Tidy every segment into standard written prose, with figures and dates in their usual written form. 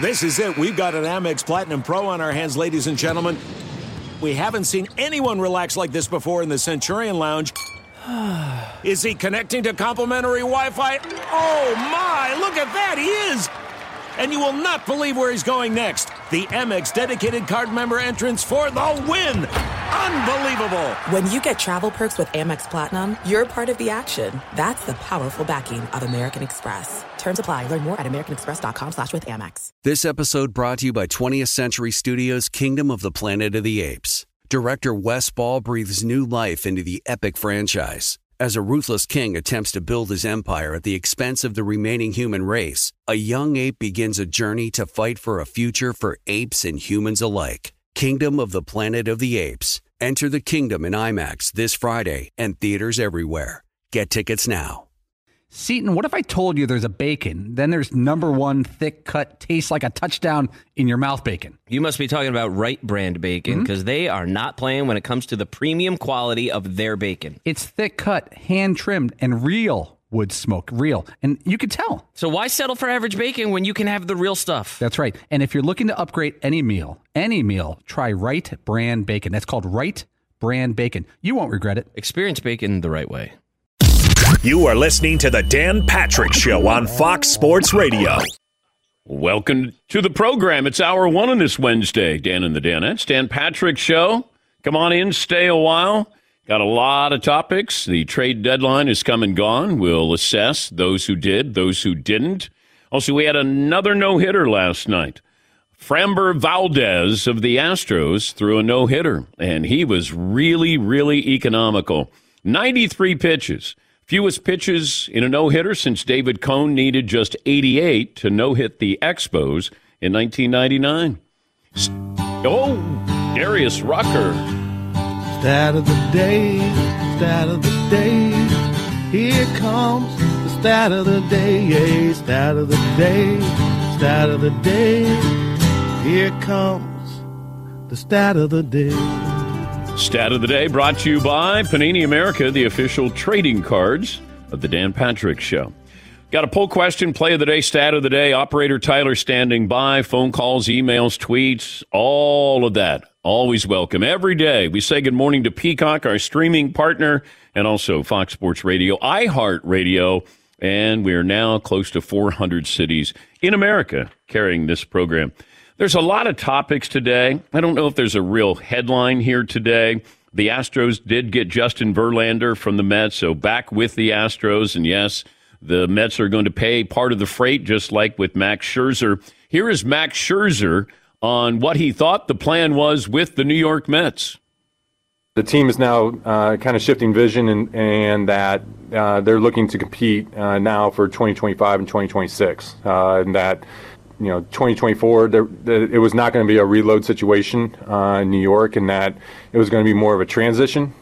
This is it. We've got an Amex Platinum Pro on our hands, ladies and gentlemen. We haven't seen anyone relax like this before in the Centurion Lounge. Is he connecting to complimentary Wi-Fi? Oh, my. Look at that. He is. And you will not believe where he's going next. The Amex dedicated card member entrance for the win. Unbelievable. When you get travel perks with Amex Platinum, you're part of the action. That's the powerful backing of American Express. Terms apply. Learn more at americanexpress.com/withAmex. This episode brought to you by 20th Century Studios' Kingdom of the Planet of the Apes. Director Wes Ball breathes new life into the epic franchise. As a ruthless king attempts to build his empire at the expense of the remaining human race, a young ape begins a journey to fight for a future for apes and humans alike. Kingdom of the Planet of the Apes. Enter the kingdom in IMAX this Friday and theaters everywhere. Get tickets now. Seton, what if I told you there's a bacon, then there's number one thick cut, tastes like a touchdown in your mouth bacon? You must be talking about Wright Brand bacon, because they are not playing when it comes to the premium quality of their bacon. It's thick cut, hand trimmed, and real wood smoke. Real. And you can tell. So why settle for average bacon when you can have the real stuff? That's right. And if you're looking to upgrade any meal, try Wright Brand bacon. That's called Wright Brand bacon. You won't regret it. Experience bacon the right way. You are listening to the Dan Patrick Show on Fox Sports Radio. Welcome to the program. It's hour one on this Wednesday. Dan and the Danettes. Dan Patrick Show. Come on in, stay a while. Got a lot of topics. The trade deadline is come and gone. We'll assess those who did, those who didn't. Also, we had another no-hitter last night. Framber Valdez of the Astros threw a no-hitter, and he was really, really economical. 93 pitches. Fewest pitches in a no-hitter since David Cone needed just 88 to no-hit the Expos in 1999. Darius Rucker. Stat of the day, stat of the day. Here comes the stat of the day, stat of the day, stat of the day. Here comes the stat of the day. Stat of the day brought to you by Panini America, the official trading cards of the Dan Patrick Show. Got a poll question, play of the day, stat of the day. Operator Tyler standing by. Phone calls, emails, tweets, all of that. Always welcome. Every day we say good morning to Peacock, our streaming partner, and also Fox Sports Radio, iHeartRadio, and we are now close to 400 cities in America carrying this program. There's a lot of topics today. I don't know if there's a real headline here today. The Astros did get Justin Verlander from the Mets, so back with the Astros. And yes, the Mets are going to pay part of the freight, just like with Max Scherzer. Here is Max Scherzer on what he thought the plan was with the New York Mets. The team is now kind of shifting vision and that they're looking to compete now for 2025 and 2026. And that 2024, it was not going to be a reload situation in New York, and that it was going to be more of a transition.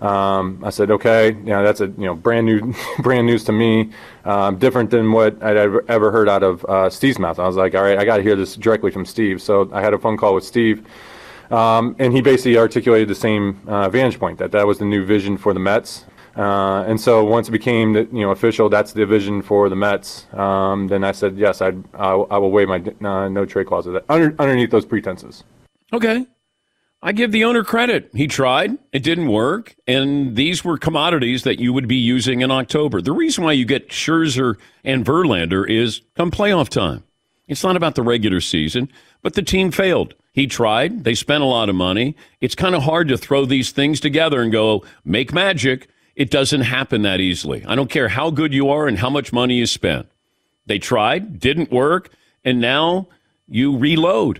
I said, okay, that's brand news to me, different than what I'd ever heard out of Steve's mouth. I was like, all right, I got to hear this directly from Steve. So I had a phone call with Steve, and he basically articulated the same vantage point, that was the new vision for the Mets. And so once it became official, that's the vision for the Mets. Then I said, yes, I will waive my no trade clause underneath those pretenses. Okay. I give the owner credit. He tried. It didn't work. And these were commodities that you would be using in October. The reason why you get Scherzer and Verlander is come playoff time. It's not about the regular season, but the team failed. He tried. They spent a lot of money. It's kind of hard to throw these things together and go, make magic. It doesn't happen that easily. I don't care how good you are and how much money you spent. They tried, didn't work, and now you reload.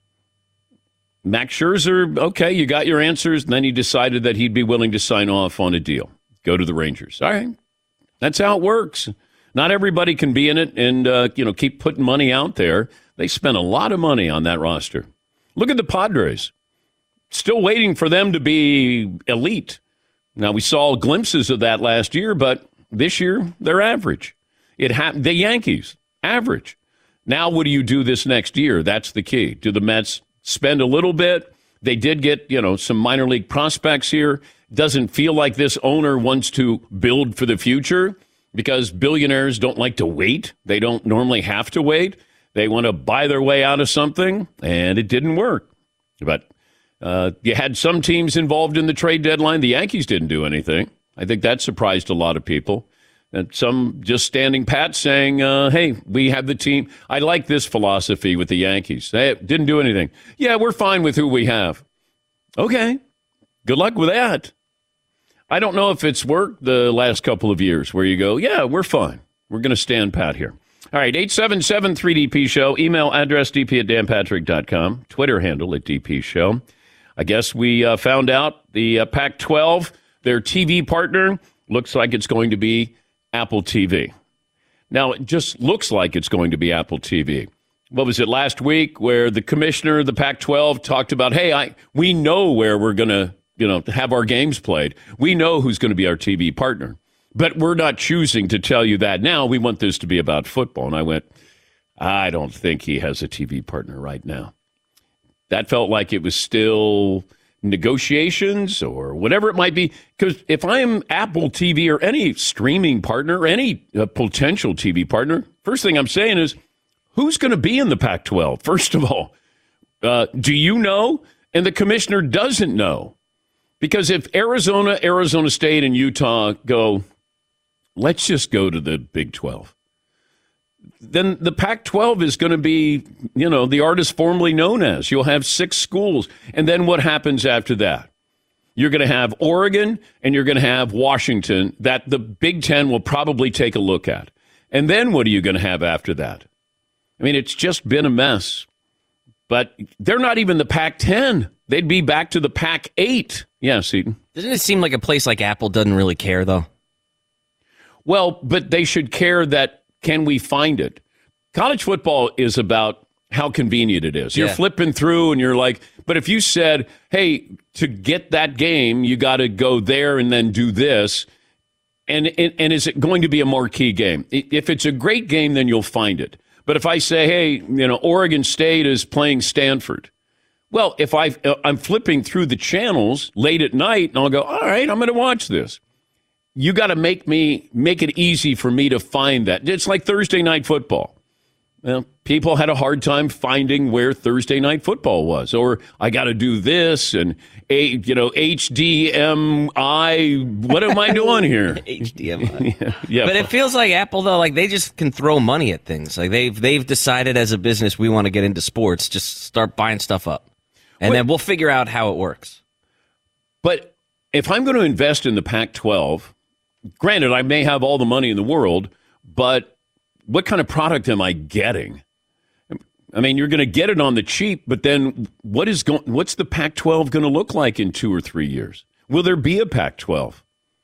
Max Scherzer, okay, you got your answers, and then he decided that he'd be willing to sign off on a deal. Go to the Rangers. All right. That's how it works. Not everybody can be in it and keep putting money out there. They spent a lot of money on that roster. Look at the Padres. Still waiting for them to be elite. Now, we saw glimpses of that last year, but this year, they're average. The Yankees, average. Now, what do you do this next year? That's the key. Do the Mets spend a little bit? They did get, some minor league prospects here. Doesn't feel like this owner wants to build for the future because billionaires don't like to wait. They don't normally have to wait. They want to buy their way out of something, and it didn't work. But you had some teams involved in the trade deadline. The Yankees didn't do anything. I think that surprised a lot of people. And some just standing pat saying, hey, we have the team. I like this philosophy with the Yankees. They didn't do anything. Yeah, we're fine with who we have. Okay, good luck with that. I don't know if it's worked the last couple of years where you go, yeah, we're fine. We're going to stand pat here. All right, 877-3DP Show. Email address dp@danpatrick.com. Twitter handle @DP Show. I guess we found out the Pac-12, their TV partner, looks like it's going to be Apple TV. Now, it just looks like it's going to be Apple TV. What was it last week where the commissioner of the Pac-12 talked about, hey, we know where we're going to have our games played. We know who's going to be our TV partner. But we're not choosing to tell you that now. We want this to be about football. And I went, I don't think he has a TV partner right now. That felt like it was still negotiations or whatever it might be. Because if I'm Apple TV or any streaming partner or any potential TV partner, first thing I'm saying is, who's going to be in the Pac-12? First of all, do you know? And the commissioner doesn't know. Because if Arizona State, and Utah go, let's just go to the Big 12, then the Pac-12 is going to be, the artist formerly known as. You'll have 6 schools. And then what happens after that? You're going to have Oregon and you're going to have Washington that the Big Ten will probably take a look at. And then what are you going to have after that? I mean, it's just been a mess. But they're not even the Pac-10. They'd be back to the Pac-8. Yeah, Seton. Doesn't it seem like a place like Apple doesn't really care, though? Well, but they should care that, can we find it? College football is about how convenient it is. You're flipping through and you're like, but if you said, hey, to get that game, you got to go there and then do this, and is it going to be a marquee game? If it's a great game, then you'll find it. But if I say, hey, Oregon State is playing Stanford, well, if I'm flipping through the channels late at night, and I'll go, all right, I'm going to watch this. You got to make it easy for me to find that. It's like Thursday Night Football. Well, people had a hard time finding where Thursday Night Football was, or I got to do this and HDMI. What am I doing here? HDMI. Yeah. But it feels like Apple, though, like they just can throw money at things. Like they've decided as a business we want to get into sports. Just start buying stuff up, and then we'll figure out how it works. But if I'm going to invest in the Pac-12, granted, I may have all the money in the world, but what kind of product am I getting? I mean, you're going to get it on the cheap, but then what's the Pac-12 going to look like in 2 or 3 years? Will there be a Pac-12?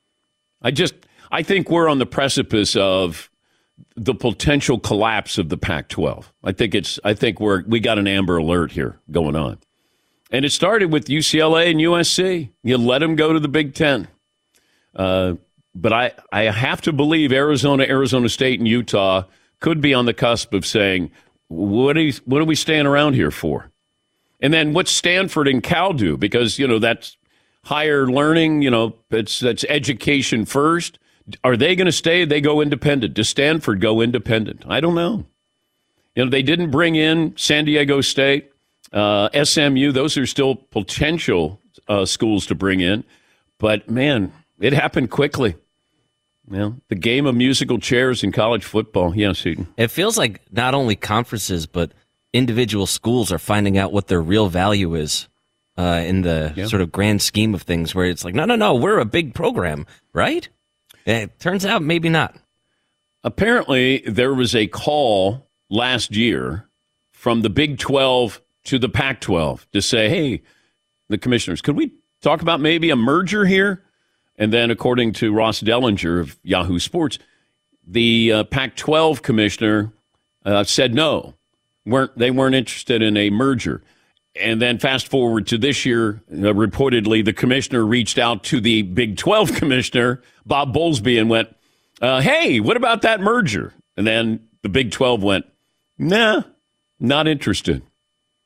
I think we're on the precipice of the potential collapse of the Pac-12. I think we got an Amber Alert here going on. And it started with UCLA and USC. You let them go to the Big Ten. But I have to believe Arizona State, and Utah could be on the cusp of saying, what are we staying around here for? And then what's Stanford and Cal do? Because, that's higher learning, that's education first. Are they going to stay? They go independent. Does Stanford go independent? I don't know. They didn't bring in San Diego State, SMU. Those are still potential schools to bring in. But, man, it happened quickly. The game of musical chairs in college football. Yes, Eaton. It feels like not only conferences, but individual schools are finding out what their real value is in the sort of grand scheme of things, where it's like, no, we're a big program, right? It turns out maybe not. Apparently, there was a call last year from the Big 12 to the Pac-12 to say, hey, the commissioners, could we talk about maybe a merger here? And then, according to Ross Dellinger of Yahoo Sports, the Pac-12 commissioner said no. They weren't interested in a merger. And then fast forward to this year, reportedly the commissioner reached out to the Big 12 commissioner, Bob Bowlesby, and went, hey, what about that merger? And then the Big 12 went, nah, not interested.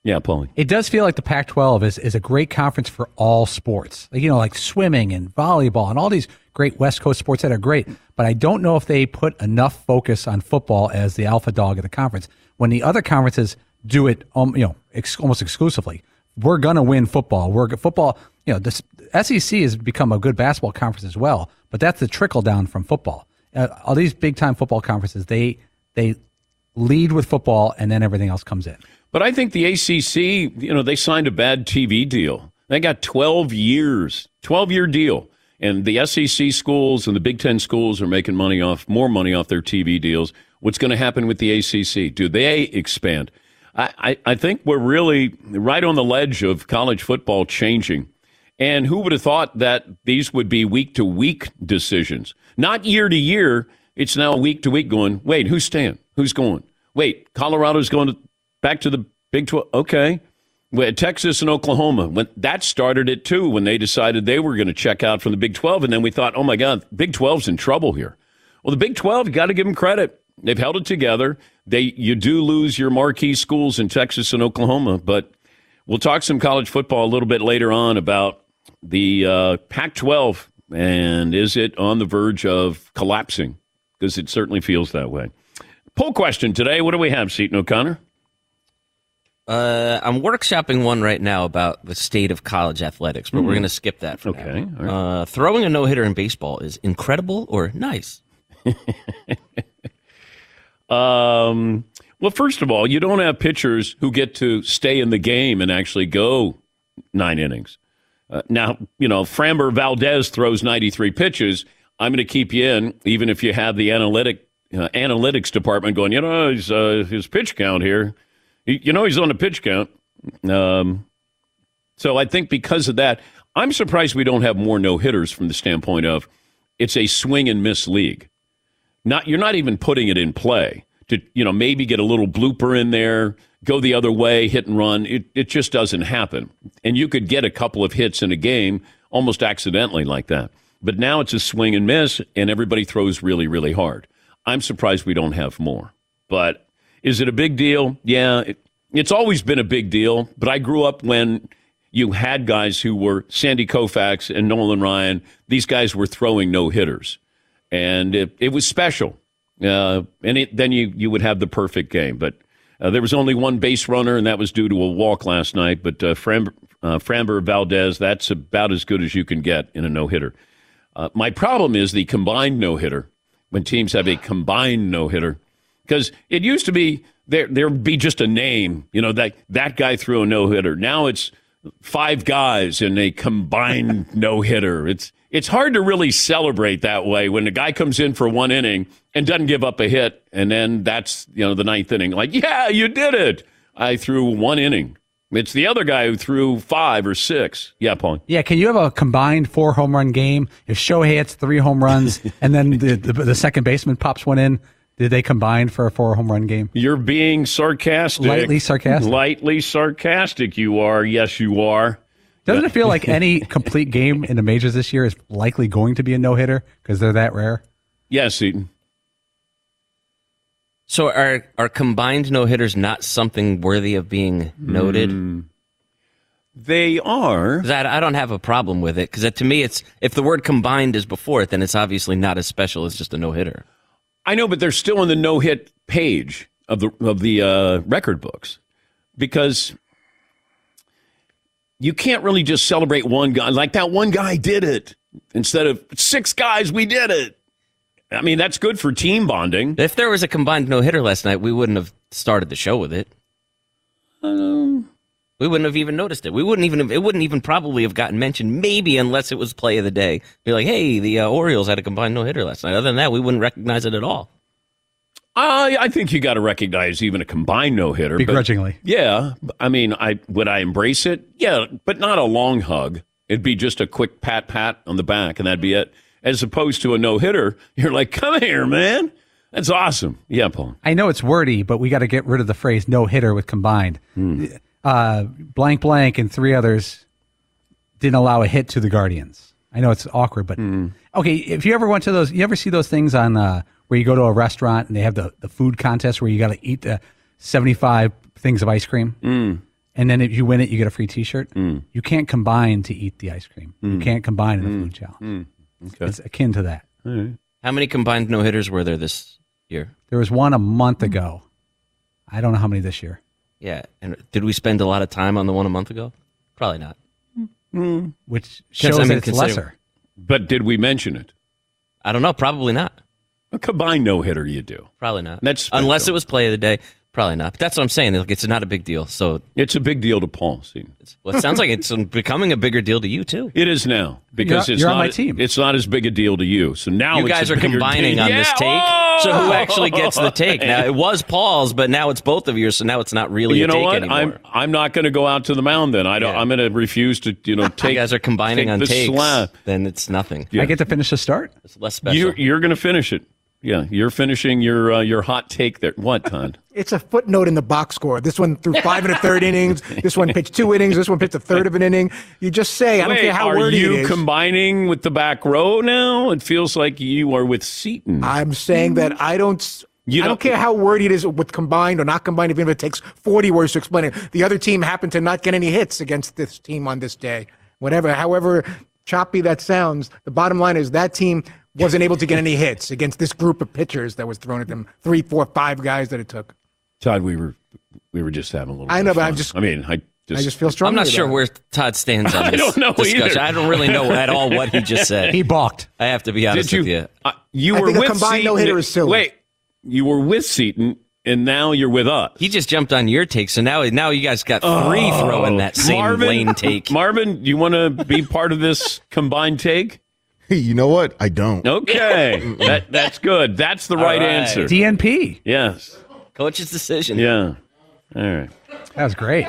Yeah, Paulie. It does feel like the Pac-12 is a great conference for all sports. Like swimming and volleyball and all these great West Coast sports that are great. But I don't know if they put enough focus on football as the alpha dog of the conference. When the other conferences do it, almost exclusively. We're going to win football. Football, the SEC has become a good basketball conference as well, but that's the trickle down from football. All these big-time football conferences, they lead with football, and then everything else comes in. But I think the ACC, they signed a bad TV deal. They got 12 years, 12-year deal. And the SEC schools and the Big Ten schools are making more money off their TV deals. What's going to happen with the ACC? Do they expand? I think we're really right on the ledge of college football changing. And who would have thought that these would be week-to-week decisions? Not year-to-year. It's now week-to-week going, wait, who's staying? Who's going? Wait, Colorado's going back to the Big 12. Okay. Texas and Oklahoma, that started it too when they decided they were going to check out from the Big 12. And then we thought, oh, my God, Big 12's in trouble here. Well, the Big 12, you got to give them credit. They've held it together. You do lose your marquee schools in Texas and Oklahoma, but we'll talk some college football a little bit later on about the Pac-12, and is it on the verge of collapsing? Because it certainly feels that way. Poll question today. What do we have, Seton O'Connor? I'm workshopping one right now about the state of college athletics, but we're going to skip that for now. Okay. All right. Throwing a no-hitter in baseball is incredible or nice? Well, first of all, you don't have pitchers who get to stay in the game and actually go 9 innings. Now, Framber Valdez throws 93 pitches. I'm going to keep you in, even if you have the analytics department going, his pitch count here. He's on a pitch count. So I think because of that, I'm surprised we don't have more no-hitters from the standpoint of it's a swing and miss league. You're not even putting it in play to, maybe get a little blooper in there, go the other way, hit and run. It just doesn't happen. And you could get a couple of hits in a game almost accidentally like that. But now it's a swing and miss, and everybody throws really, really hard. I'm surprised we don't have more. But is it a big deal? Yeah, it's always been a big deal. But I grew up when you had guys who were Sandy Koufax and Nolan Ryan. These guys were throwing no-hitters. And it was special. Then you would have the perfect game. But there was only one base runner, and that was due to a walk last night. But Framber Valdez, that's about as good as you can get in a no-hitter. My problem is the combined no-hitter, when teams have a combined no-hitter. Because it used to be there would be just a name, that guy threw a no-hitter. Now it's 5 guys in a combined no-hitter. It's hard to really celebrate that way when the guy comes in for 1 inning and doesn't give up a hit, and then that's the 9th inning. Like, yeah, you did it. I threw 1 inning. It's the other guy who threw 5 or 6. Yeah, Paul. Yeah, can you have a combined 4 home run game if Shohei hits 3 home runs and then the second baseman pops 1 in? Did they combine for a 4 home run game? You're being sarcastic. Lightly sarcastic. Lightly sarcastic you are. Yes, you are. Doesn't it feel like any complete game in the majors this year is likely going to be a no-hitter because they're that rare? Yes, Eaton. So are combined no-hitters not something worthy of being noted? They are. 'Cause I don't have a problem with it, because to me, it's if the word combined is before it, then it's obviously not as special as just a no-hitter. I know, but they're still on the no-hit page of the record books, because you can't really just celebrate one guy. Like that one guy did it. Instead of 6 guys, we did it. I mean, that's good for team bonding. If there was a combined no-hitter last night, we wouldn't have started the show with it. We wouldn't have even noticed it. It wouldn't even probably have gotten mentioned, maybe unless it was play of the day. Be like, hey, the Orioles had a combined no-hitter last night. Other than that, we wouldn't recognize it at all. I think you got to recognize even a combined no-hitter. Begrudgingly. Yeah. I mean, would I embrace it? Yeah, but not a long hug. It'd be just a quick pat on the back, and that'd be it. As opposed to a no-hitter, you're like, come here, man. That's awesome. Yeah, Paul. I know it's wordy, but we got to get rid of the phrase no-hitter with combined. Blank blank and 3 others didn't allow a hit to the Guardians. I know it's awkward, but okay. If you ever went to those, you ever see those things on where you go to a restaurant and they have the food contest where you got to eat 75 things of ice cream, and then if you win it, you get a free T-shirt. You can't combine to eat the ice cream. You can't combine in the food challenge. Okay. It's akin to that. All right. How many combined no-hitters were there this year? There was one a month ago. I don't know how many this year. Yeah. And did we spend a lot of time on the one a month ago? Probably not. Which shows that it's lesser. But did we mention it? I don't know. Probably not. A combined no-hitter you do. Probably not. That's unless it was play of the day. Probably not. But that's what I'm saying. Like, it's not a big deal. So it's a big deal to Paul. See, well, it sounds like it's becoming a bigger deal to you too. It is now because you're on my team. It's not as big a deal to you. So now you guys are combining on this take. Oh! So who actually gets the take? Now it was Paul's, but now it's both of yours. So now it's not really. You a know take what? Anymore. I'm not going to go out to the mound. Then I'm going to refuse to. Take. You guys are combining on the takes. slap. Then it's nothing. I get to finish the start. It's less special. You're going to finish it. Yeah, you're finishing your hot take there. What, Todd? It's a footnote in the box score. This one threw 5 1/3 innings. This one pitched 2 innings. This one pitched a third of an inning. You just say, I don't care how wordy it is. Are you combining with the back row now? It feels like you are with Seaton. I'm saying that I don't care how wordy it is with combined or not combined, even if it takes 40 words to explain it. The other team happened to not get any hits against this team on this day. However choppy that sounds, the bottom line is that team wasn't able to get any hits against this group of pitchers that was thrown at them. 3, 4, 5 guys that it took. Todd, we were just having a little. I know, but fun. I just feel strongly. I'm not sure about where Todd stands on this I don't know discussion. either. I don't really know at all what he just said. He balked. I have to be honest with you. You I were think a with combined Seaton. no-hitter is silly. Wait, you were with Seaton, and now you're with us. He just jumped on your take, so now you guys got three throwing that same lane take. Marvin, you want to be part of this combined take? You know what? I don't. Okay, that's good. That's the right answer. DNP. Yes. Coach's decision. Yeah. All right. That was great.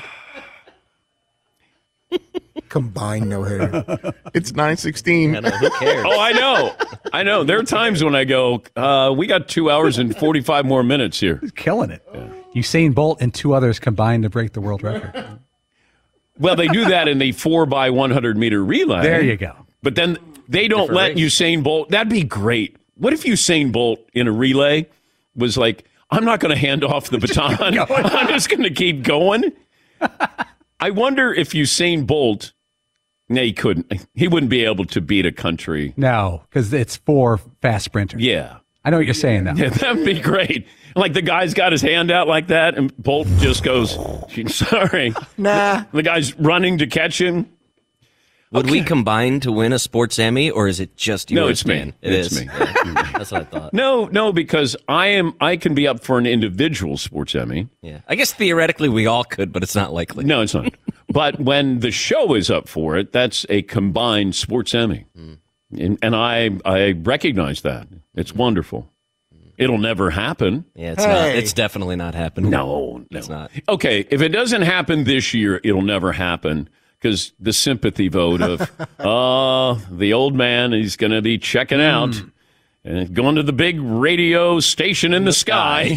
combined no-hitter. It's 9:16. Who cares? Oh, I know. There are times when I go, we got 2 hours and 45 more minutes here. He's killing it. Yeah. Usain Bolt and 2 others combined to break the world record. Well, they do that in the 4x100 meter relay. There you go. But then they don't let Usain Bolt. That'd be great. What if Usain Bolt in a relay was like, I'm not going to hand off the baton. I'm just going to keep going. I wonder if Usain Bolt, no, he couldn't. He wouldn't be able to beat a country. No, because it's 4 fast sprinters. Yeah. I know what you're saying now. Yeah, that'd be great. Like the guy's got his hand out like that, and Bolt just goes, sorry. Nah. The guy's running to catch him. Would we combine to win a sports Emmy, or is it just yours? No, it's me. Dan? It's is. me. That's what I thought. No, because I can be up for an individual sports Emmy. Yeah, I guess theoretically we all could, but it's not likely. No, it's not. But when the show is up for it, that's a combined sports Emmy, and I recognize that. It's wonderful. It'll never happen. Yeah, it's not. It's definitely not happening. No, it's not. Okay, if it doesn't happen this year, it'll never happen. Because the sympathy vote of, the old man, he's going to be checking out and going to the big radio station in the sky.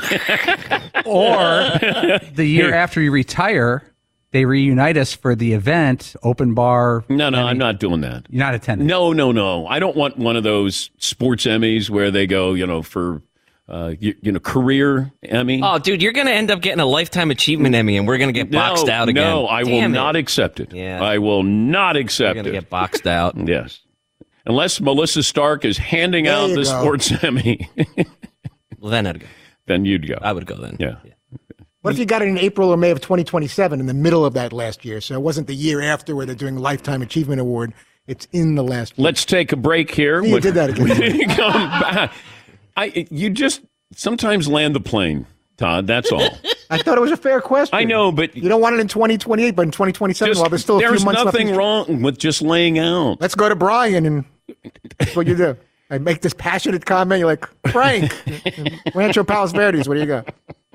Or the year after you retire, they reunite us for the event, open bar. No, I'm not doing that. You're not attending? No. I don't want one of those sports Emmys where they go, for... career Emmy. Oh, dude, you're going to end up getting a Lifetime Achievement Emmy, and we're going to get boxed out again. No, I will not accept it. Yeah. I will not accept it. You're going to get boxed out. Yes. Unless Melissa Stark is handing out the sports Emmy. Well, then I'd go. Then you'd go. I would go then. Yeah. What if you got it in April or May of 2027 in the middle of that last year? So it wasn't the year after where they're doing Lifetime Achievement Award. It's in the last year. Let's take a break here. You did that again. When we come back. You just sometimes land the plane, Todd. That's all. I thought it was a fair question. I know, but you don't want it in 2028, but in 2027, there's still a few months left. There's nothing wrong with just laying out. Let's go to Brian, and that's what you do. I make this passionate comment. You're like, Frank, Rancho Palos Verdes. What do you got?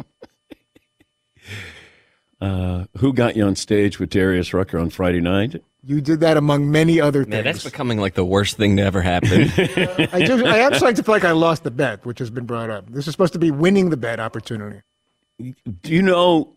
Who got you on stage with Darius Rucker on Friday night? You did that among many other things. Man, that's becoming like the worst thing to ever happen. I am starting to feel like I lost the bet, which has been brought up. This is supposed to be winning the bet opportunity. Do you know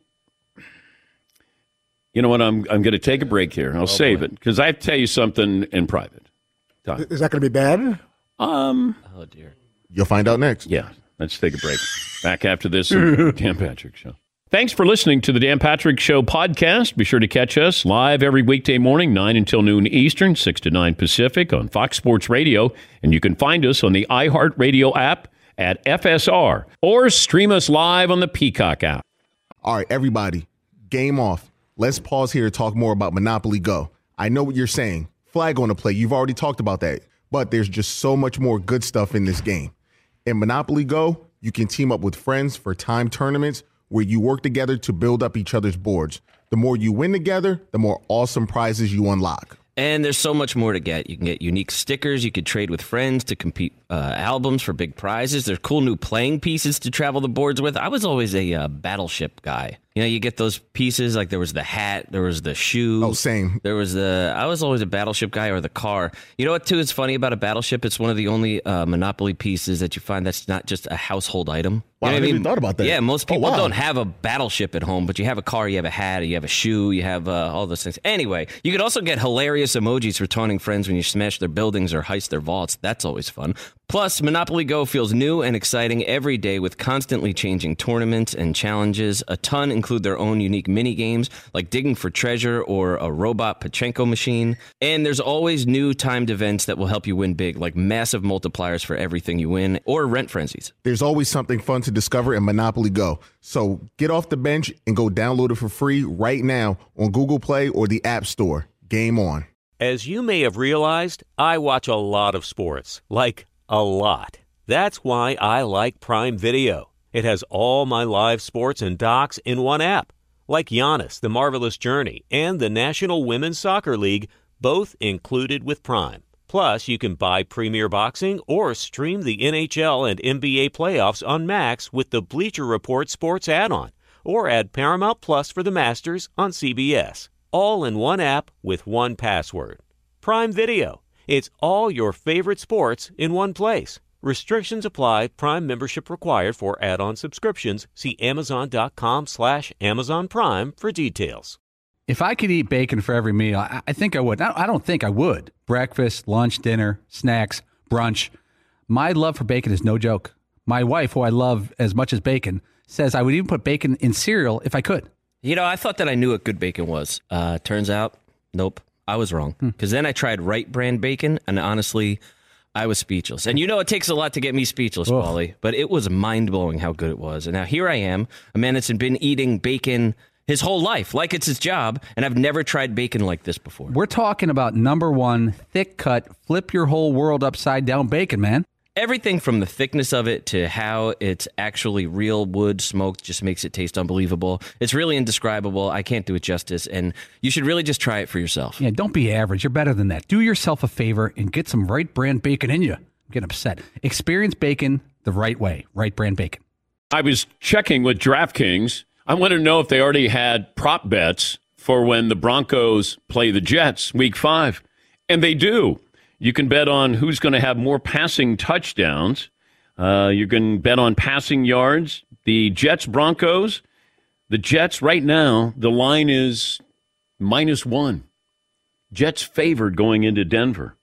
what? I'm going to take a break here. I'll save it because I have to tell you something in private. Todd. Is that going to be bad? Oh, dear. You'll find out next. Yeah. Let's take a break. Back after this Dan Patrick Show. Thanks for listening to the Dan Patrick Show podcast. Be sure to catch us live every weekday morning, 9 until noon Eastern, 6 to 9 Pacific on Fox Sports Radio. And you can find us on the iHeartRadio app at FSR or stream us live on the Peacock app. All right, everybody, game off. Let's pause here to talk more about Monopoly Go. I know what you're saying. Flag on the play. You've already talked about that. But there's just so much more good stuff in this game. In Monopoly Go, you can team up with friends for timed tournaments where you work together to build up each other's boards. The more you win together, the more awesome prizes you unlock. And there's so much more to get. You can get unique stickers. You could trade with friends to compete albums for big prizes. There's cool new playing pieces to travel the boards with. I was always a Battleship guy. You know, you get those pieces, like there was the hat, there was the shoe. Oh, same. I was always a Battleship guy, or the car. You know what, too, is funny about a Battleship? It's one of the only Monopoly pieces that you find that's not just a household item. Wow, You know I never thought about that. Yeah, most people wow. don't have a Battleship at home, but you have a car, you have a hat, you have a shoe, you have all those things. Anyway, you could also get hilarious emojis for taunting friends when you smash their buildings or heist their vaults. That's always fun. Plus, Monopoly Go feels new and exciting every day with constantly changing tournaments and challenges. A ton include their own unique mini games like digging for treasure or a robot Pachinko machine. And there's always new timed events that will help you win big, like massive multipliers for everything you win or rent frenzies. There's always something fun to discover in Monopoly Go. So get off the bench and go download it for free right now on Google Play or the App Store. Game on. As you may have realized, I watch a lot of sports, like a lot. That's why I like Prime Video. It has all my live sports and docs in one app, like Giannis, The Marvelous Journey, and the National Women's Soccer League, both included with Prime. Plus, you can buy Premier Boxing or stream the NHL and NBA playoffs on Max with the Bleacher Report Sports add-on, or add Paramount Plus for the Masters on CBS. All in one app with one password. Prime Video. It's all your favorite sports in one place. Restrictions apply. Prime membership required for add-on subscriptions. See Amazon.com/Amazon Prime for details. If I could eat bacon for every meal, I think I would. I don't think I would. Breakfast, lunch, dinner, snacks, brunch. My love for bacon is no joke. My wife, who I love as much as bacon, says I would even put bacon in cereal if I could. You know, I thought that I knew what good bacon was. Turns out, nope, I was wrong. Because then I tried Wright Brand bacon, and honestly, I was speechless. And you know it takes a lot to get me speechless, Paulie, but it was mind-blowing how good it was. And now here I am, a man that's been eating bacon his whole life, like it's his job, and I've never tried bacon like this before. We're talking about number one, thick-cut, flip your whole world upside-down bacon, man. Everything from the thickness of it to how it's actually real wood smoked just makes it taste unbelievable. It's really indescribable. I can't do it justice, and you should really just try it for yourself. Yeah, don't be average. You're better than that. Do yourself a favor and get some Wright Brand bacon in you. I'm getting upset. Experience bacon the right way. Wright Brand bacon. I was checking with DraftKings. I wanted to know if they already had prop bets for when the Broncos play the Jets Week 5. And they do. You can bet on who's going to have more passing touchdowns. You can bet on passing yards. The Jets-Broncos. The Jets, right now, the line is -1. Jets favored going into Denver.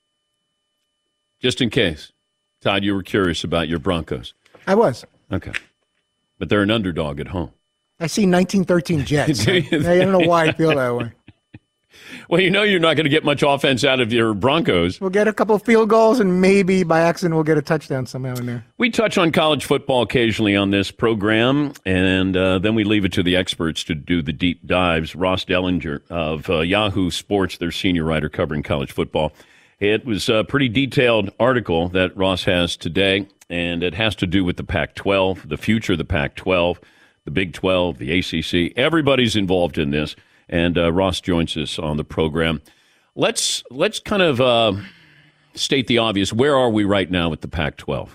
Just in case. Todd, you were curious about your Broncos. I was. Okay. But they're an underdog at home. I see 1913 Jets. I don't know why I feel that way. Well, you know you're not going to get much offense out of your Broncos. We'll get a couple of field goals, and maybe by accident we'll get a touchdown somehow in there. We touch on college football occasionally on this program, and then we leave it to the experts to do the deep dives. Ross Dellinger of Yahoo Sports, their senior writer covering college football. It was a pretty detailed article that Ross has today, and it has to do with the Pac-12, the future of the Pac-12, the Big 12, the ACC. Everybody's involved in this. And Ross joins us on the program. Let's kind of state the obvious. Where are we right now with the Pac-12?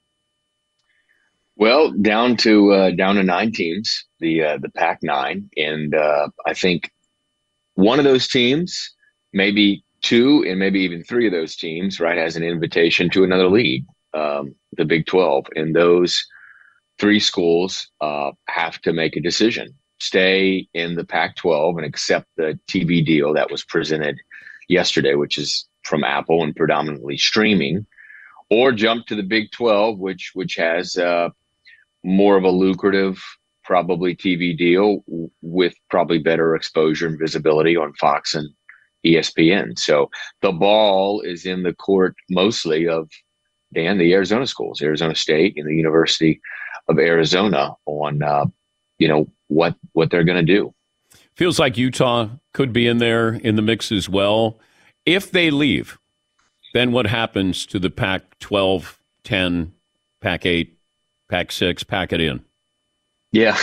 Well, down to 9 teams, the Pac-9, and I think one of those teams, maybe 2, and maybe even 3 of those teams, right, has an invitation to another league, the Big 12, and those 3 schools have to make a decision. Stay in the Pac-12 and accept the TV deal that was presented yesterday, which is from Apple and predominantly streaming, or jump to the Big 12, which has more of a lucrative probably TV deal with probably better exposure and visibility on Fox and ESPN. So the ball is in the court mostly of, Dan, the Arizona schools, Arizona State and the University of Arizona on, what they're going to do. Feels like Utah could be in there in the mix as well. If they leave, then what happens to the Pac-12, 10, Pac-8, Pac-6, pack it in? Yeah,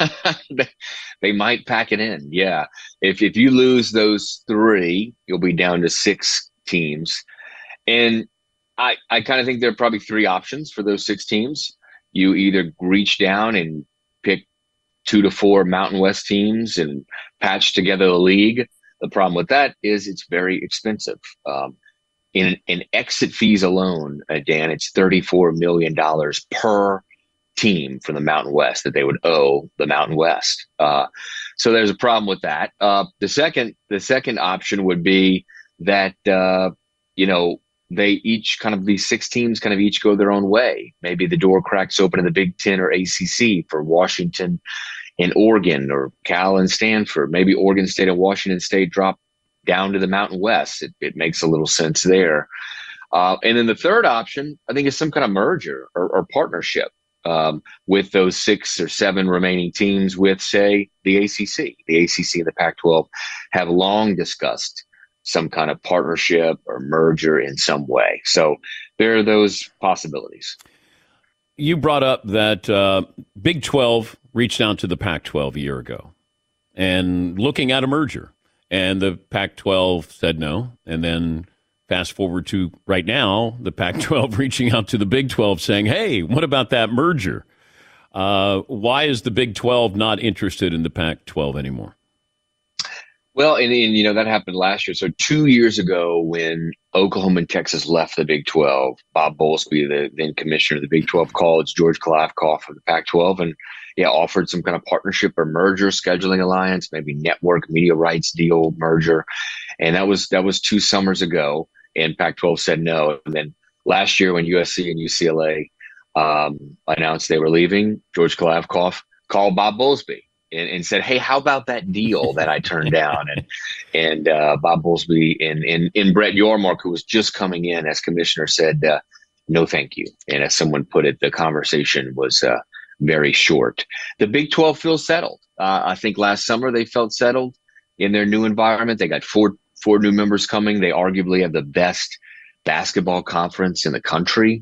they might pack it in. Yeah. If you lose those 3, you'll be down to 6 teams. And I kind of think there are probably 3 options for those 6 teams. You either reach down and pick 2 to 4 Mountain West teams and patch together a league. The problem with that is it's very expensive. In exit fees alone, Dan, it's $34 million per team from the Mountain West that they would owe the Mountain West. So there's a problem with that. The second option would be that, they each kind of, these 6 teams kind of each go their own way. Maybe the door cracks open in the Big Ten or ACC for Washington and Oregon, or Cal and Stanford. Maybe Oregon State and Washington State drop down to the Mountain West. It makes a little sense there. And then the third option, I think, is some kind of merger or partnership with those 6 or 7 remaining teams with, say, the ACC. The ACC and the Pac-12 have long discussed some kind of partnership or merger in some way. So there are those possibilities. You brought up that Big 12 reached out to the Pac-12 a year ago and looking at a merger. And the Pac-12 said no. And then fast forward to right now, the Pac-12 reaching out to the Big 12 saying, hey, what about that merger? Why is the Big 12 not interested in the Pac-12 anymore? Well, and that happened last year. So 2 years ago, when Oklahoma and Texas left the Big 12, Bob Bowlesby, the then commissioner of the Big 12, called George Kliavkoff of the Pac-12 and offered some kind of partnership or merger, scheduling alliance, maybe network media rights deal merger. And that was 2 summers ago. And Pac-12 said no. And then last year, when USC and UCLA announced they were leaving, George Kliavkoff called Bob Bowlesby and said, hey, how about that deal that I turned down? And Bob Bowlesby and Brett Yormark, who was just coming in as commissioner, said, no, thank you. And as someone put it, the conversation was very short. The Big 12 feels settled. I think last summer they felt settled in their new environment. They got four new members coming. They arguably have the best basketball conference in the country.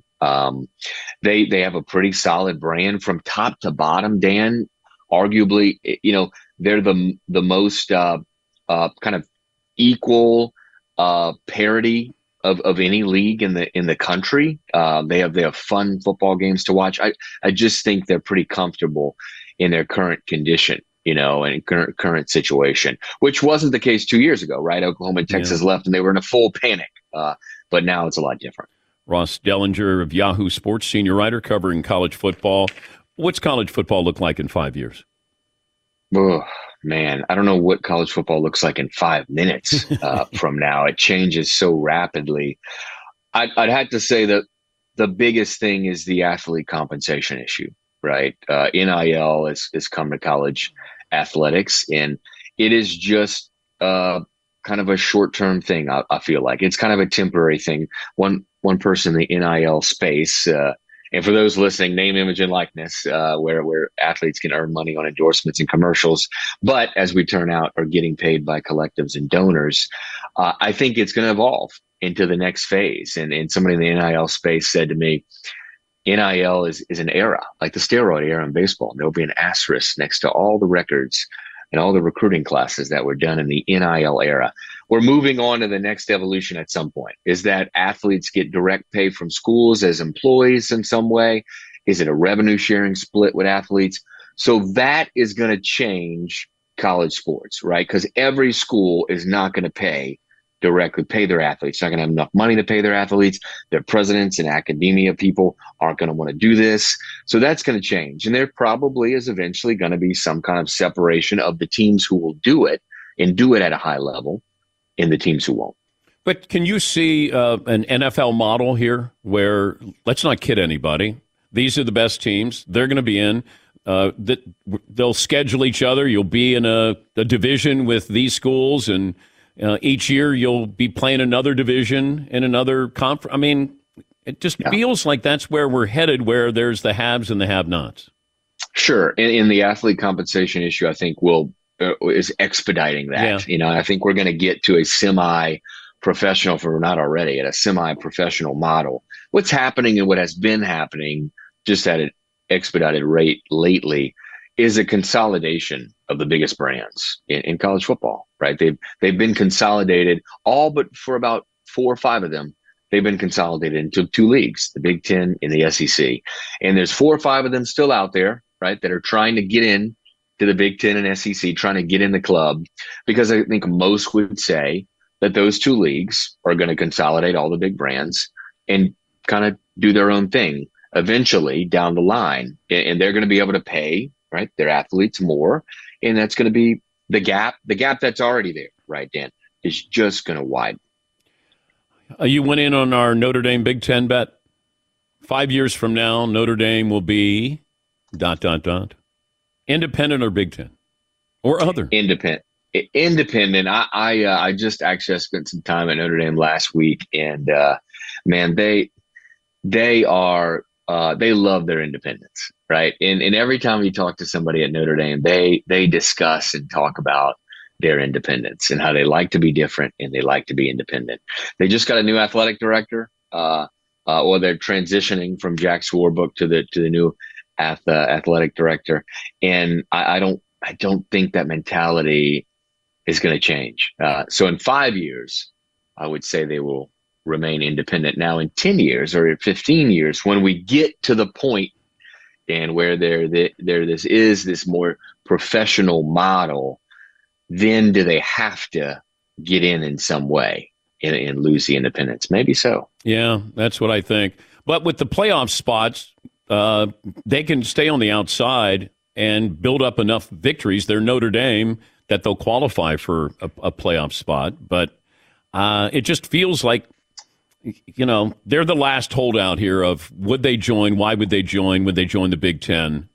They have a pretty solid brand from top to bottom, Dan. Arguably, they're the most kind of equal parity of any league in the country. They have fun football games to watch. I just think they're pretty comfortable in their current condition, and current situation, which wasn't the case 2 years ago, right? Oklahoma and Texas left and they were in a full panic. But now it's a lot different. Ross Dellinger of Yahoo Sports, senior writer covering college football. What's college football look like in 5 years? Oh, man, I don't know what college football looks like in 5 minutes from now. It changes so rapidly. I'd have to say that the biggest thing is the athlete compensation issue, right? NIL has come to college athletics, and it is just kind of a short-term thing. I feel like it's kind of a temporary thing. One person in the NIL space, and for those listening, name, image, and likeness, where athletes can earn money on endorsements and commercials, but as we turn out, are getting paid by collectives and donors. I think it's going to evolve into the next phase. And somebody in the NIL space said to me, NIL is an era, like the steroid era in baseball. There'll be an asterisk next to all the records and all the recruiting classes that were done in the NIL era. We're moving on to the next evolution at some point. Is that athletes get direct pay from schools as employees in some way? Is it a revenue sharing split with athletes? So that is going to change college sports, right? Because every school is not going to pay their athletes. They're not going to have enough money to pay their athletes. Their presidents and academia people aren't going to want to do this. So that's going to change. And there probably is eventually going to be some kind of separation of the teams who will do it and do it at a high level and the teams who won't. But can you see an NFL model here where, let's not kid anybody, these are the best teams. They're going to be in. that they'll schedule each other. You'll be in a division with these schools, and each year you'll be playing another division in another conference. I mean, it just feels like that's where we're headed, where there's the haves and the have-nots. Sure. In the athlete compensation issue, I think is expediting that. Yeah. I think we're going to get to a semi-professional, if we're not already, at a semi-professional model. What's happening and what has been happening just at an expedited rate lately is a consolidation of the biggest brands in college football, right? They've been consolidated, all but for about 4 or 5 of them. They've been consolidated into 2 leagues, the Big Ten and the SEC. And there's 4 or 5 of them still out there, right, that are trying to get in to the Big Ten and SEC, trying to get in the club, because I think most would say that those 2 leagues are going to consolidate all the big brands and kind of do their own thing eventually down the line. And they're going to be able to pay, right, their athletes more. And that's going to be the gap that's already there, right, Dan, is just going to widen. You went in on our Notre Dame Big Ten bet. 5 years from now, Notre Dame will be ... Independent or Big Ten or other? Independent. I just actually spent some time at Notre Dame last week, and man, they love their independence, right? And every time you talk to somebody at Notre Dame, they discuss and talk about their independence and how they like to be different and they like to be independent. They just got a new athletic director, or they're transitioning from Jack Swarbrick to the new athletic director, and I don't think that mentality is going to change. So in 5 years, I would say they will remain independent. Now in 10 years or 15 years, when we get to the point, Dan, where this more professional model, then do they have to get in some way and lose the independence? Maybe so. Yeah, that's what I think. But with the playoff spots, they can stay on the outside and build up enough victories. They're Notre Dame that they'll qualify for a playoff spot. But it just feels like, they're the last holdout here of would they join? Why would they join? Would they join the Big Ten?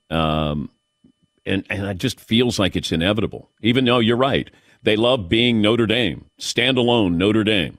And it just feels like it's inevitable, even though you're right. They love being Notre Dame, standalone Notre Dame.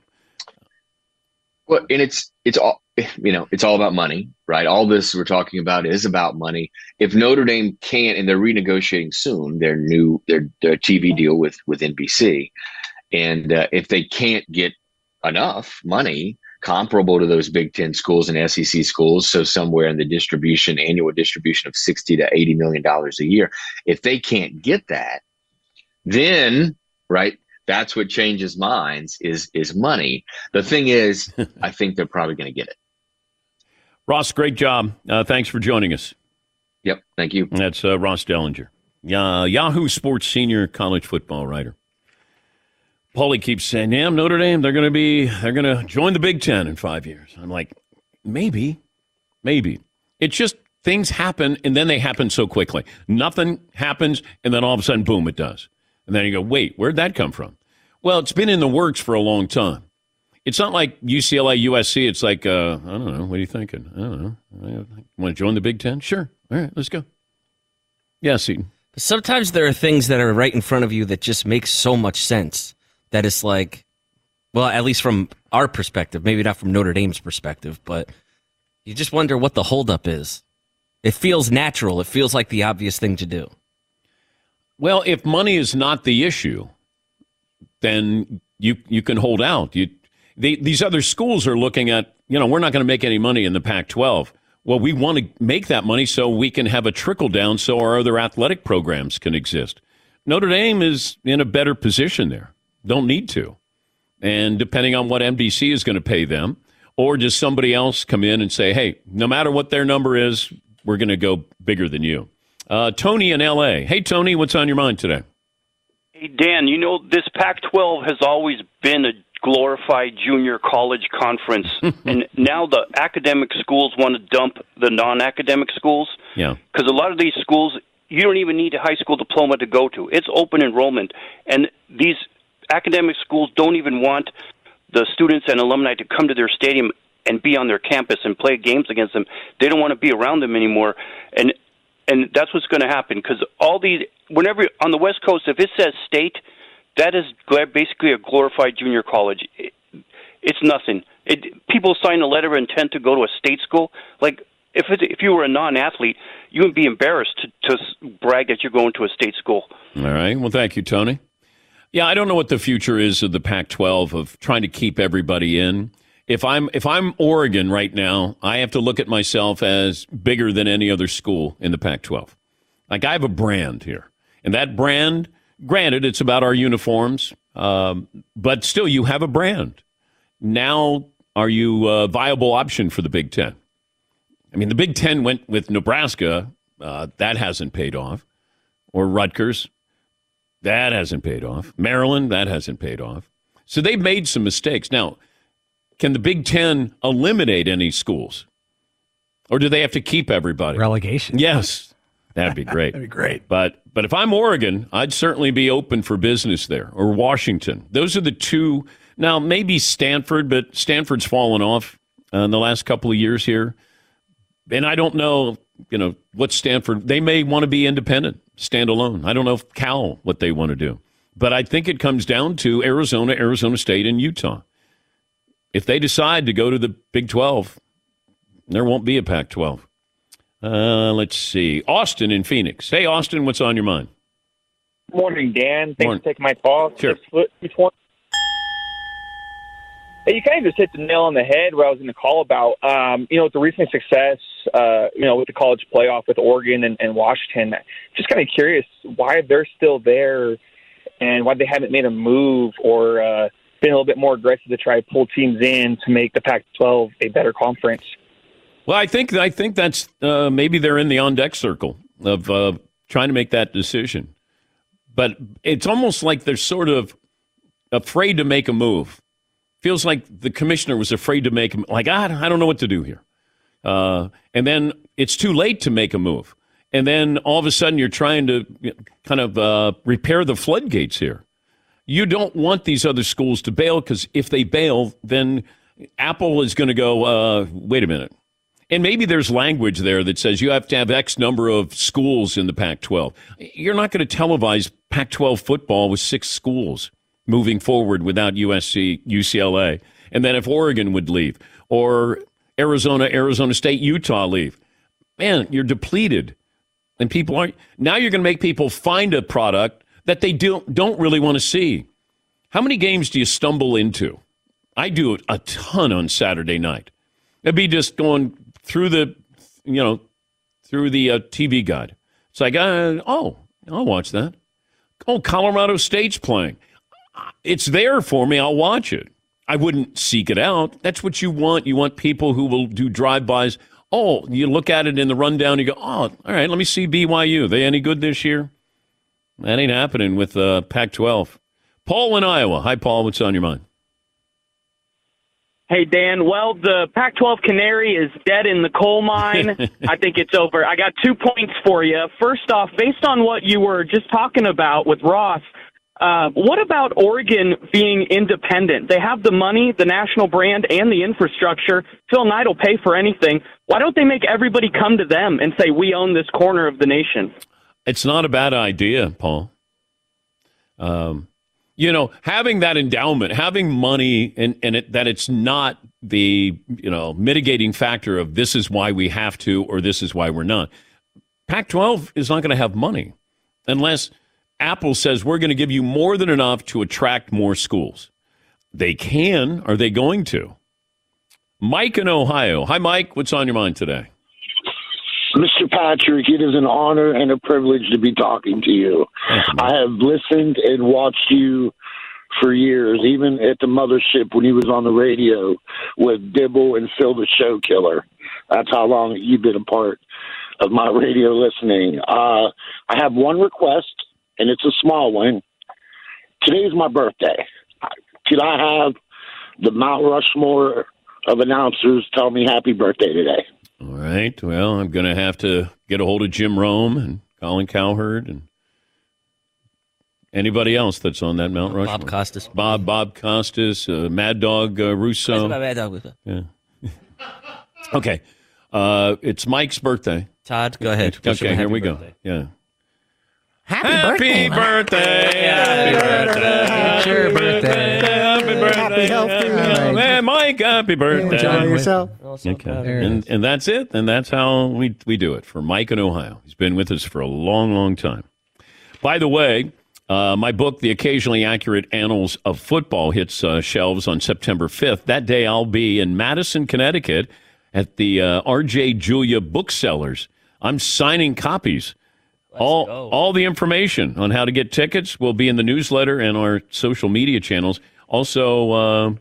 Well, and it's all, it's all about money, right? All this we're talking about is about money. If Notre Dame can't, and they're renegotiating soon their TV deal with NBC, and if they can't get enough money comparable to those Big Ten schools and SEC schools, so somewhere in the annual distribution of $60 to $80 million a year, if they can't get that, then, right, that's what changes minds is money. The thing is, I think they're probably going to get it. Ross, great job. Thanks for joining us. Yep, thank you. That's Ross Dellinger, Yahoo Sports senior college football writer. Paulie keeps saying, yeah, Notre Dame, they're going to join the Big Ten in 5 years. I'm like, maybe. It's just things happen, and then they happen so quickly. Nothing happens, and then all of a sudden, boom, it does. And then you go, wait, where'd that come from? Well, it's been in the works for a long time. It's not like UCLA, USC. It's like, I don't know. What are you thinking? I don't know. Want to join the Big Ten? Sure. All right, let's go. Yeah, Seton. Sometimes there are things that are right in front of you that just make so much sense that it's like, well, at least from our perspective, maybe not from Notre Dame's perspective, but you just wonder what the holdup is. It feels natural. It feels like the obvious thing to do. Well, if money is not the issue, then you can hold out. These other schools are looking at, we're not going to make any money in the Pac-12. Well, we want to make that money so we can have a trickle down so our other athletic programs can exist. Notre Dame is in a better position there. Don't need to. And depending on what MDC is going to pay them, or does somebody else come in and say, hey, no matter what their number is, we're going to go bigger than you. Tony in L.A. Hey, Tony, what's on your mind today? Hey, Dan, this Pac-12 has always been a glorified junior college conference, and now the academic schools want to dump the non-academic schools. Yeah. Because a lot of these schools, you don't even need a high school diploma to go to. It's open enrollment, and these academic schools don't even want the students and alumni to come to their stadium and be on their campus and play games against them. They don't want to be around them anymore. And And that's what's going to happen because whenever on the West Coast, if it says state, that is basically a glorified junior college. It's nothing. People sign a letter of intent to go to a state school. Like if you were a non-athlete, you would be embarrassed to brag that you're going to a state school. All right. Well, thank you, Tony. Yeah, I don't know what the future is of the Pac-12 of trying to keep everybody in. If I'm Oregon right now, I have to look at myself as bigger than any other school in the Pac-12. Like I have a brand here, and that brand, granted, it's about our uniforms, but still, you have a brand. Now, are you a viable option for the Big Ten? I mean, the Big Ten went with Nebraska. That hasn't paid off. Or Rutgers. That hasn't paid off. Maryland, that hasn't paid off. So they've made some mistakes. Now, can the Big Ten eliminate any schools? Or do they have to keep everybody? Relegation. Yes. That'd be great. That'd be great. But if I'm Oregon, I'd certainly be open for business there. Or Washington. Those are the two. Now, maybe Stanford, but Stanford's fallen off in the last couple of years here. And I don't know, what Stanford, they may want to be independent, stand alone. I don't know if Cal, what they want to do. But I think it comes down to Arizona, Arizona State, and Utah. If they decide to go to the Big 12, there won't be a Pac-12. Let's see. Austin in Phoenix. Hey, Austin, what's on your mind? Morning, Dan. Thanks for taking my call. Sure. Hey, you kind of just hit the nail on the head where I was going to call about, with the recent success, with the college playoff with Oregon and Washington. Just kind of curious why they're still there and why they haven't made a move or been a little bit more aggressive to try to pull teams in to make the Pac-12 a better conference. Well, I think that's maybe they're in the on-deck circle of trying to make that decision. But it's almost like they're sort of afraid to make a move. Feels like the commissioner was afraid to make him, like, I don't know what to do here. And then it's too late to make a move. And then all of a sudden you're trying to kind of repair the floodgates here. You don't want these other schools to bail because if they bail, then Apple is going to go, wait a minute. And maybe there's language there that says you have to have X number of schools in the Pac-12. You're not going to televise Pac-12 football with 6 schools moving forward without USC, UCLA. And then if Oregon would leave, or Arizona, Arizona State, Utah leave, man, you're depleted. And people aren't. Now you're going to make people find a product that they don't really want to see. How many games do you stumble into? I do a ton on Saturday night. It'd be just going through the TV guide. It's like, I'll watch that. Oh, Colorado State's playing. It's there for me. I'll watch it. I wouldn't seek it out. That's what you want. You want people who will do drive-bys. Oh, you look at it in the rundown, you go, all right, let me see BYU. They any good this year? That ain't happening with Pac-12. Paul in Iowa. Hi, Paul. What's on your mind? Hey, Dan. Well, the Pac-12 canary is dead in the coal mine. I think it's over. I got 2 points for you. First off, based on what you were just talking about with Ross, what about Oregon being independent? They have the money, the national brand, and the infrastructure. Phil Knight will pay for anything. Why don't they make everybody come to them and say, we own this corner of the nation? It's not a bad idea, Paul. Having that endowment, having money, and that it's not the mitigating factor of this is why we have to or this is why we're not. Pac-12 is not going to have money unless Apple says we're going to give you more than enough to attract more schools. They can. Are they going to? Mike in Ohio. Hi, Mike. What's on your mind today? Mr. Patrick, it is an honor and a privilege to be talking to you. I have listened and watched you for years, even at the mothership when he was on the radio with Dibble and Phil the Show Killer. That's how long you've been a part of my radio listening. I have one request, and it's a small one. Today's my birthday. Could I have the Mount Rushmore of announcers tell me happy birthday today? All right. Well, I'm going to have to get a hold of Jim Rome and Colin Cowherd and anybody else that's on that Mount Rushmore. Bob Costas. Bob Costas, Mad Dog Russo. Mad Dog Russo. Yeah. Okay. It's Mike's birthday. Todd, go ahead. Okay, here we go. Birthday. Yeah. Happy birthday. Happy birthday. It's your birthday. Happy birthday. Happy healthy. Hey, Mike, happy birthday. Enjoy yourself. Okay. And that's it. And that's how we do it for Mike in Ohio. He's been with us for a long, long time. By the way, my book, The Occasionally Accurate Annals of Football, hits shelves on September 5th. That day I'll be in Madison, Connecticut at the R.J. Julia Booksellers. I'm signing copies. All the information on how to get tickets will be in the newsletter and our social media channels. Also,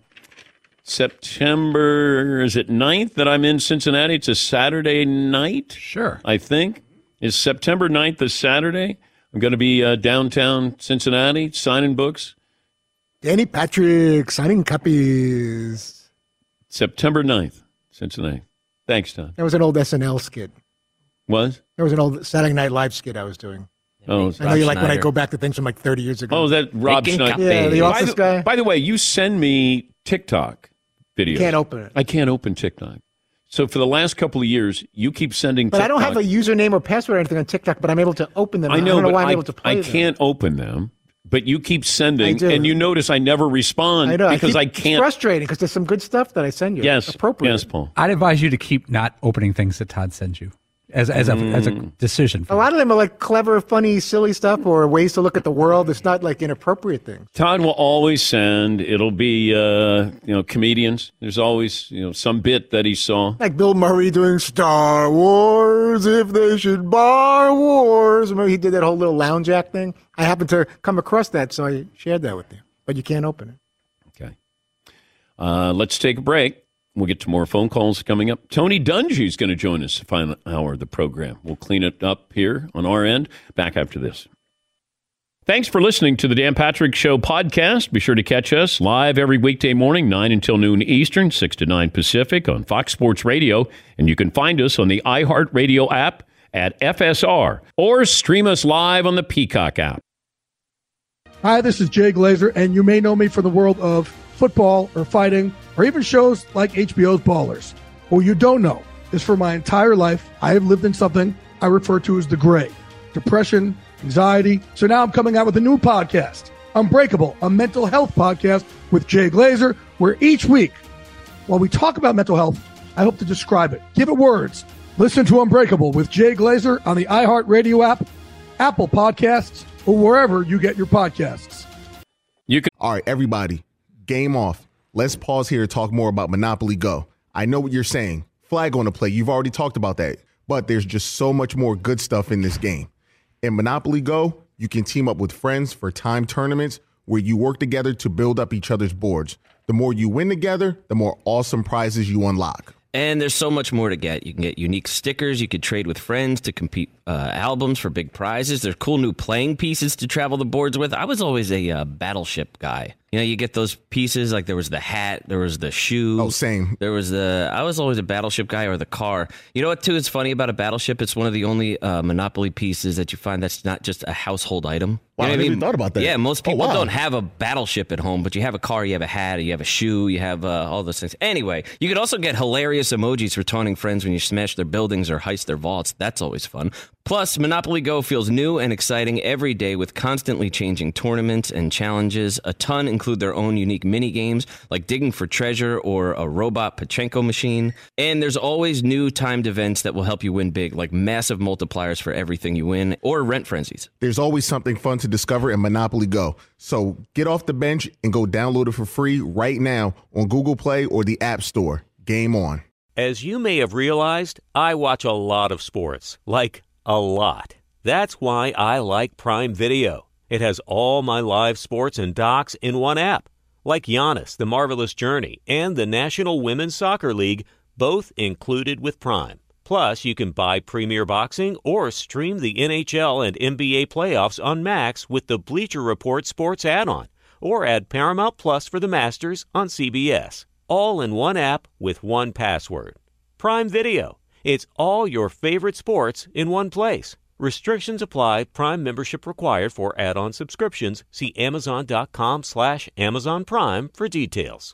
September, is it 9th that I'm in Cincinnati? It's a Saturday night? Sure. I think. Is September 9th a Saturday? I'm going to be downtown Cincinnati signing books. Danny Patrick signing copies. September 9th, Cincinnati. Thanks, Tom. That was an old SNL skit. Was? There was an old Saturday Night Live skit I was doing. Oh, I know you like when I go back to things from like 30 years ago. Oh, that Rob Schneider. Yeah, the office guy. By the way, you send me TikTok videos. You can't open it. I can't open TikTok. So for the last couple of years, you keep sending But TikTok. I don't have a username or password or anything on TikTok, but I'm able to open them. I know, don't know but why I'm able to play I them. can't open them. But you keep sending, I do. and you notice I never respond I know. because I It's can't. frustrating because there's some good stuff that I send you. Yes, appropriate. yes, Paul. I'd advise you to keep not opening things that Todd sends you as a decision. A lot of them are like clever, funny, silly stuff or ways to look at the world. It's not like inappropriate things. Todd will always send. It'll be comedians. There's always some bit that he saw. Like Bill Murray doing Star Wars, if they should bar wars. Remember he did that whole little lounge act thing? I happened to come across that, so I shared that with you. But you can't open it. Okay. Let's take a break. We'll get to more phone calls coming up. Tony Dungy is going to join us the final hour of the program. We'll clean it up here on our end. Back after this. Thanks for listening to the Dan Patrick Show podcast. Be sure to catch us live every weekday morning, 9 until noon Eastern, 6 to 9 Pacific on Fox Sports Radio. And you can find us on the iHeartRadio app at FSR or stream us live on the Peacock app. Hi, this is Jay Glazer, and you may know me from the world of football or fighting or even shows like HBO's Ballers. What you don't know is for my entire life, I have lived in something I refer to as the gray. Depression, anxiety. So now I'm coming out with a new podcast, Unbreakable, a mental health podcast with Jay Glazer, where each week, while we talk about mental health, I hope to describe it, give it words. Listen to Unbreakable with Jay Glazer on the iHeartRadio app, Apple Podcasts, or wherever you get your podcasts. All right, everybody, game off. Let's pause here to talk more about Monopoly Go. I know what you're saying. Flag on the play. You've already talked about that. But there's just so much more good stuff in this game. In Monopoly Go, you can team up with friends for timed tournaments where you work together to build up each other's boards. The more you win together, the more awesome prizes you unlock. And there's so much more to get. You can get unique stickers. You could trade with friends to compete albums for big prizes. There's cool new playing pieces to travel the boards with. I was always a Battleship guy. You know, you get those pieces, like there was the hat, there was the shoe. Oh, same. I was always a Battleship guy, or the car. You know what, too, is funny about a Battleship? It's one of the only Monopoly pieces that you find that's not just a household item. Wow, You know I what never even thought about that. Yeah, most people Oh, wow. don't have a Battleship at home, but you have a car, you have a hat, you have a shoe, you have all those things. Anyway, you could also get hilarious emojis for taunting friends when you smash their buildings or heist their vaults. That's always fun. Plus, Monopoly Go feels new and exciting every day with constantly changing tournaments and challenges. A ton include their own unique mini games like digging for treasure or a robot Pachinko machine. And there's always new timed events that will help you win big, like massive multipliers for everything you win or rent frenzies. There's always something fun to discover in Monopoly Go. So get off the bench and go download it for free right now on Google Play or the App Store. Game on. As you may have realized, I watch a lot of sports, like a lot. That's why I like Prime Video. It has all my live sports and docs in one app, like Giannis, The Marvelous Journey, and the National Women's Soccer League, both included with Prime. Plus, you can buy Premier Boxing or stream the NHL and NBA playoffs on Max with the Bleacher Report Sports add-on, or add Paramount Plus for the Masters on CBS. All in one app with one password. Prime Video. It's all your favorite sports in one place. Restrictions apply. Prime membership required for add-on subscriptions. See Amazon.com/Amazon Prime for details.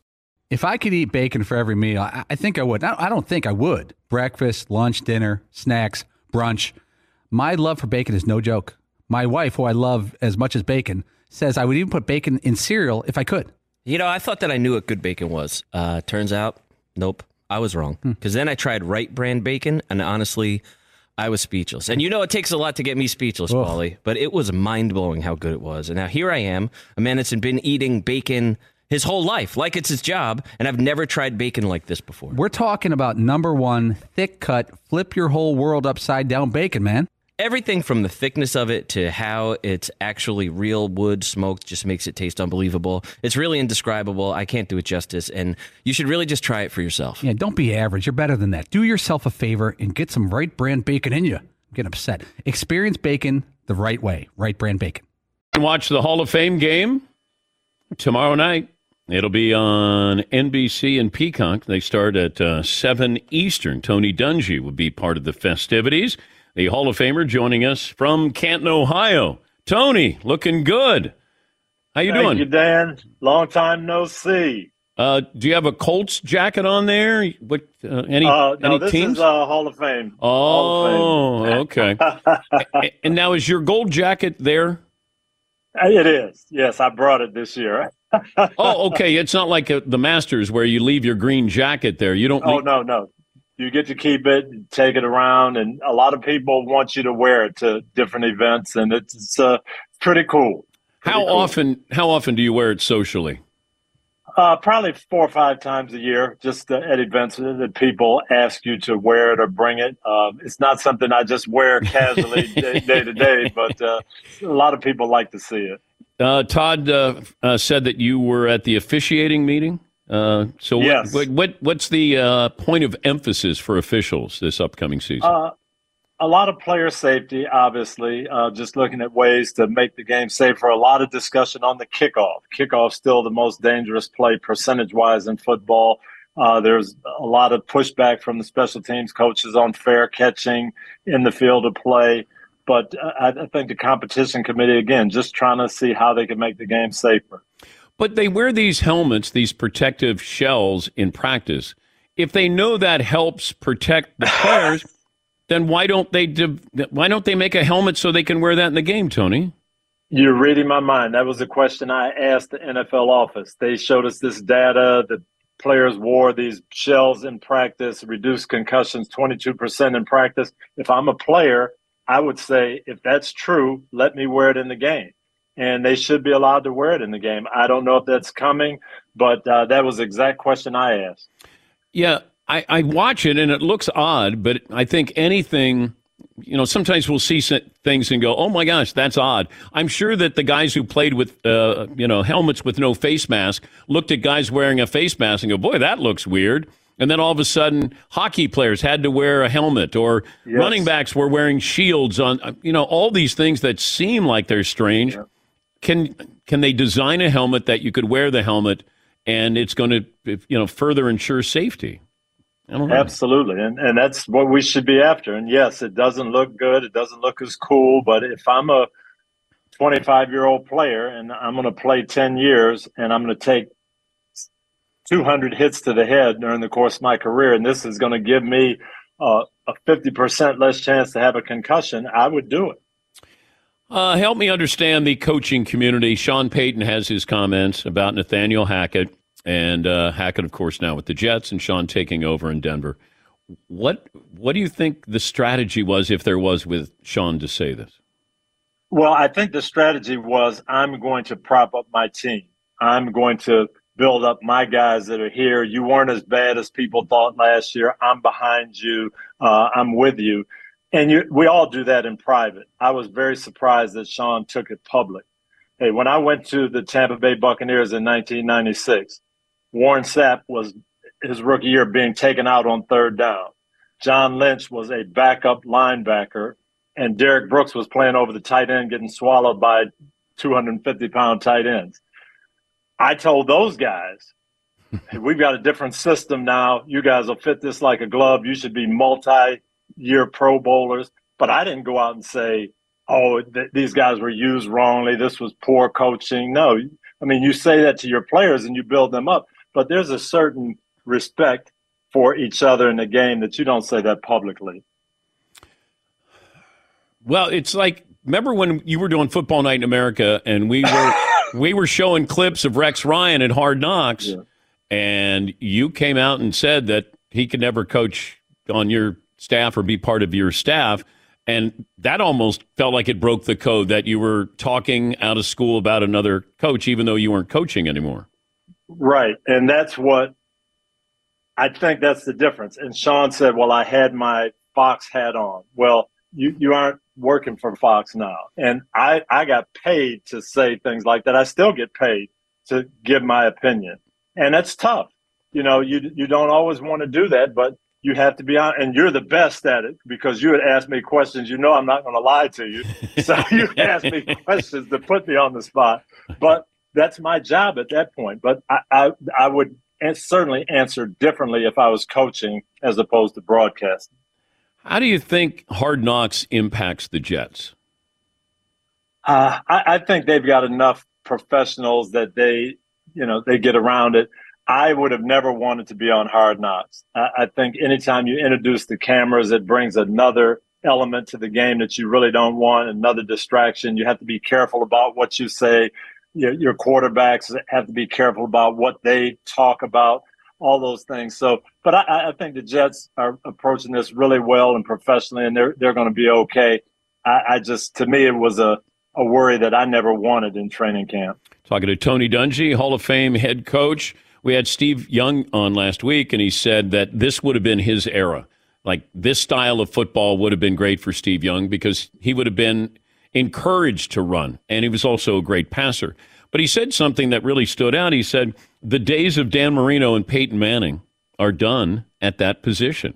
If I could eat bacon for every meal, I think I would. I don't think I would. Breakfast, lunch, dinner, snacks, brunch. My love for bacon is no joke. My wife, who I love as much as bacon, says I would even put bacon in cereal if I could. You know, I thought that I knew what good bacon was. Turns out, nope, I was wrong. Because then I tried Wright brand bacon, and honestly, I was speechless. And you know it takes a lot to get me speechless, Paulie, but it was mind-blowing how good it was. And now here I am, a man that's been eating bacon his whole life, like it's his job, and I've never tried bacon like this before. We're talking about number one, thick-cut, flip your whole world upside-down bacon, man. Everything from the thickness of it to how it's actually real wood smoked just makes it taste unbelievable. It's really indescribable. I can't do it justice, and you should really just try it for yourself. Yeah, don't be average. You're better than that. Do yourself a favor and get some Wright brand bacon in you. Get upset. Experience bacon the right way. Wright brand bacon. Watch the Hall of Fame game tomorrow night. It'll be on NBC and Peacock. They start at 7 Eastern. Tony Dungy will be part of the festivities. The Hall of Famer joining us from Canton, Ohio. Tony, looking good. How you doing? Thank you, Dan. Long time no see. Do you have a Colts jacket on there? What? Any this teams? is Hall of Fame. Oh, Hall of Fame. Okay. And now is your gold jacket there? It is. Yes, I brought it this year. Oh, okay. It's not like the Masters where you leave your green jacket there. You don't. No. You get to keep it, take it around, and a lot of people want you to wear it to different events, and it's pretty cool. How often do you wear it socially? Probably 4 or 5 times a year, just at events that people ask you to wear it or bring it. It's not something I just wear casually day to day, but a lot of people like to see it. Todd said that you were at the officiating meeting. So yes. What's the point of emphasis for officials this upcoming season? A lot of player safety, obviously, just looking at ways to make the game safer. A lot of discussion on the kickoff. Kickoff's still the most dangerous play percentage-wise in football. There's a lot of pushback from the special teams coaches on fair catching in the field of play. But I think the competition committee, again, just trying to see how they can make the game safer. But they wear these helmets, these protective shells in practice. If they know that helps protect the players, then why don't they make a helmet so they can wear that in the game, Tony? You're reading my mind. That was a question I asked the NFL office. They showed us this data that players wore these shells in practice, reduced concussions 22% in practice. If I'm a player, I would say, if that's true, let me wear it in the game. And they should be allowed to wear it in the game. I don't know if that's coming, but that was the exact question I asked. Yeah, I watch it, and it looks odd, but I think anything, sometimes we'll see things and go, oh, my gosh, that's odd. I'm sure that the guys who played with, helmets with no face mask looked at guys wearing a face mask and go, boy, that looks weird. And then all of a sudden, hockey players had to wear a helmet, or running backs were wearing shields on, all these things that seem like they're strange. Yeah. Can they design a helmet that you could wear the helmet and it's going to, further ensure safety? I don't know. Absolutely. And that's what we should be after. And yes, it doesn't look good. It doesn't look as cool. But if I'm a 25-year-old player and I'm going to play 10 years and I'm going to take 200 hits to the head during the course of my career, and this is going to give me a 50% less chance to have a concussion, I would do it. Help me understand the coaching community. Sean Payton has his comments about Nathaniel Hackett, and Hackett, of course, now with the Jets, and Sean taking over in Denver. What do you think the strategy was, if there was, with Sean to say this? Well, I think the strategy was, I'm going to prop up my team. I'm going to build up my guys that are here. You weren't as bad as people thought last year. I'm behind you. I'm with you. And we all do that in private. I was very surprised that Sean took it public. Hey, when I went to the Tampa Bay Buccaneers in 1996, Warren Sapp was his rookie year being taken out on third down. John Lynch was a backup linebacker, and Derek Brooks was playing over the tight end, getting swallowed by 250-pound tight ends. I told those guys, hey, we've got a different system now. You guys will fit this like a glove. You should be multi-year Pro Bowlers. But I didn't go out and say, these guys were used wrongly. This was poor coaching. No, I mean, you say that to your players and you build them up. but there's a certain respect for each other in the game that you don't say that publicly. Well, it's like, remember when you were doing Football Night in America and we were showing clips of Rex Ryan at Hard Knocks, and you came out and said that he could never coach on your staff or be part of your staff. And that almost felt like it broke the code that you were talking out of school about another coach, even though you weren't coaching anymore. Right. And that's what I think that's the difference. And Sean said, well, I had my Fox hat on. Well, you aren't working for Fox now. And I got paid to say things like that. I still get paid to give my opinion. And that's tough. You know, you don't always want to do that, but you have to be on, and you're the best at it because you had asked me questions. You know I'm not going to lie to you. So you asked me questions to put me on the spot. But that's my job at that point. But I would certainly answer differently if I was coaching as opposed to broadcasting. How do you think Hard Knocks impacts the Jets? I think they've got enough professionals that they get around it. I would have never wanted to be on Hard Knocks. I think anytime you introduce the cameras, it brings another element to the game that you really don't want, another distraction. You have to be careful about what you say. Your quarterbacks have to be careful about what they talk about, all those things. So, but I think the Jets are approaching this really well and professionally, and they're going to be okay. To me, it was a worry that I never wanted in training camp. Talking to Tony Dungy, Hall of Fame head coach. We had Steve Young on last week, and he said that this would have been his era. Like, this style of football would have been great for Steve Young because he would have been encouraged to run, and he was also a great passer. But he said something that really stood out. He said, the days of Dan Marino and Peyton Manning are done at that position.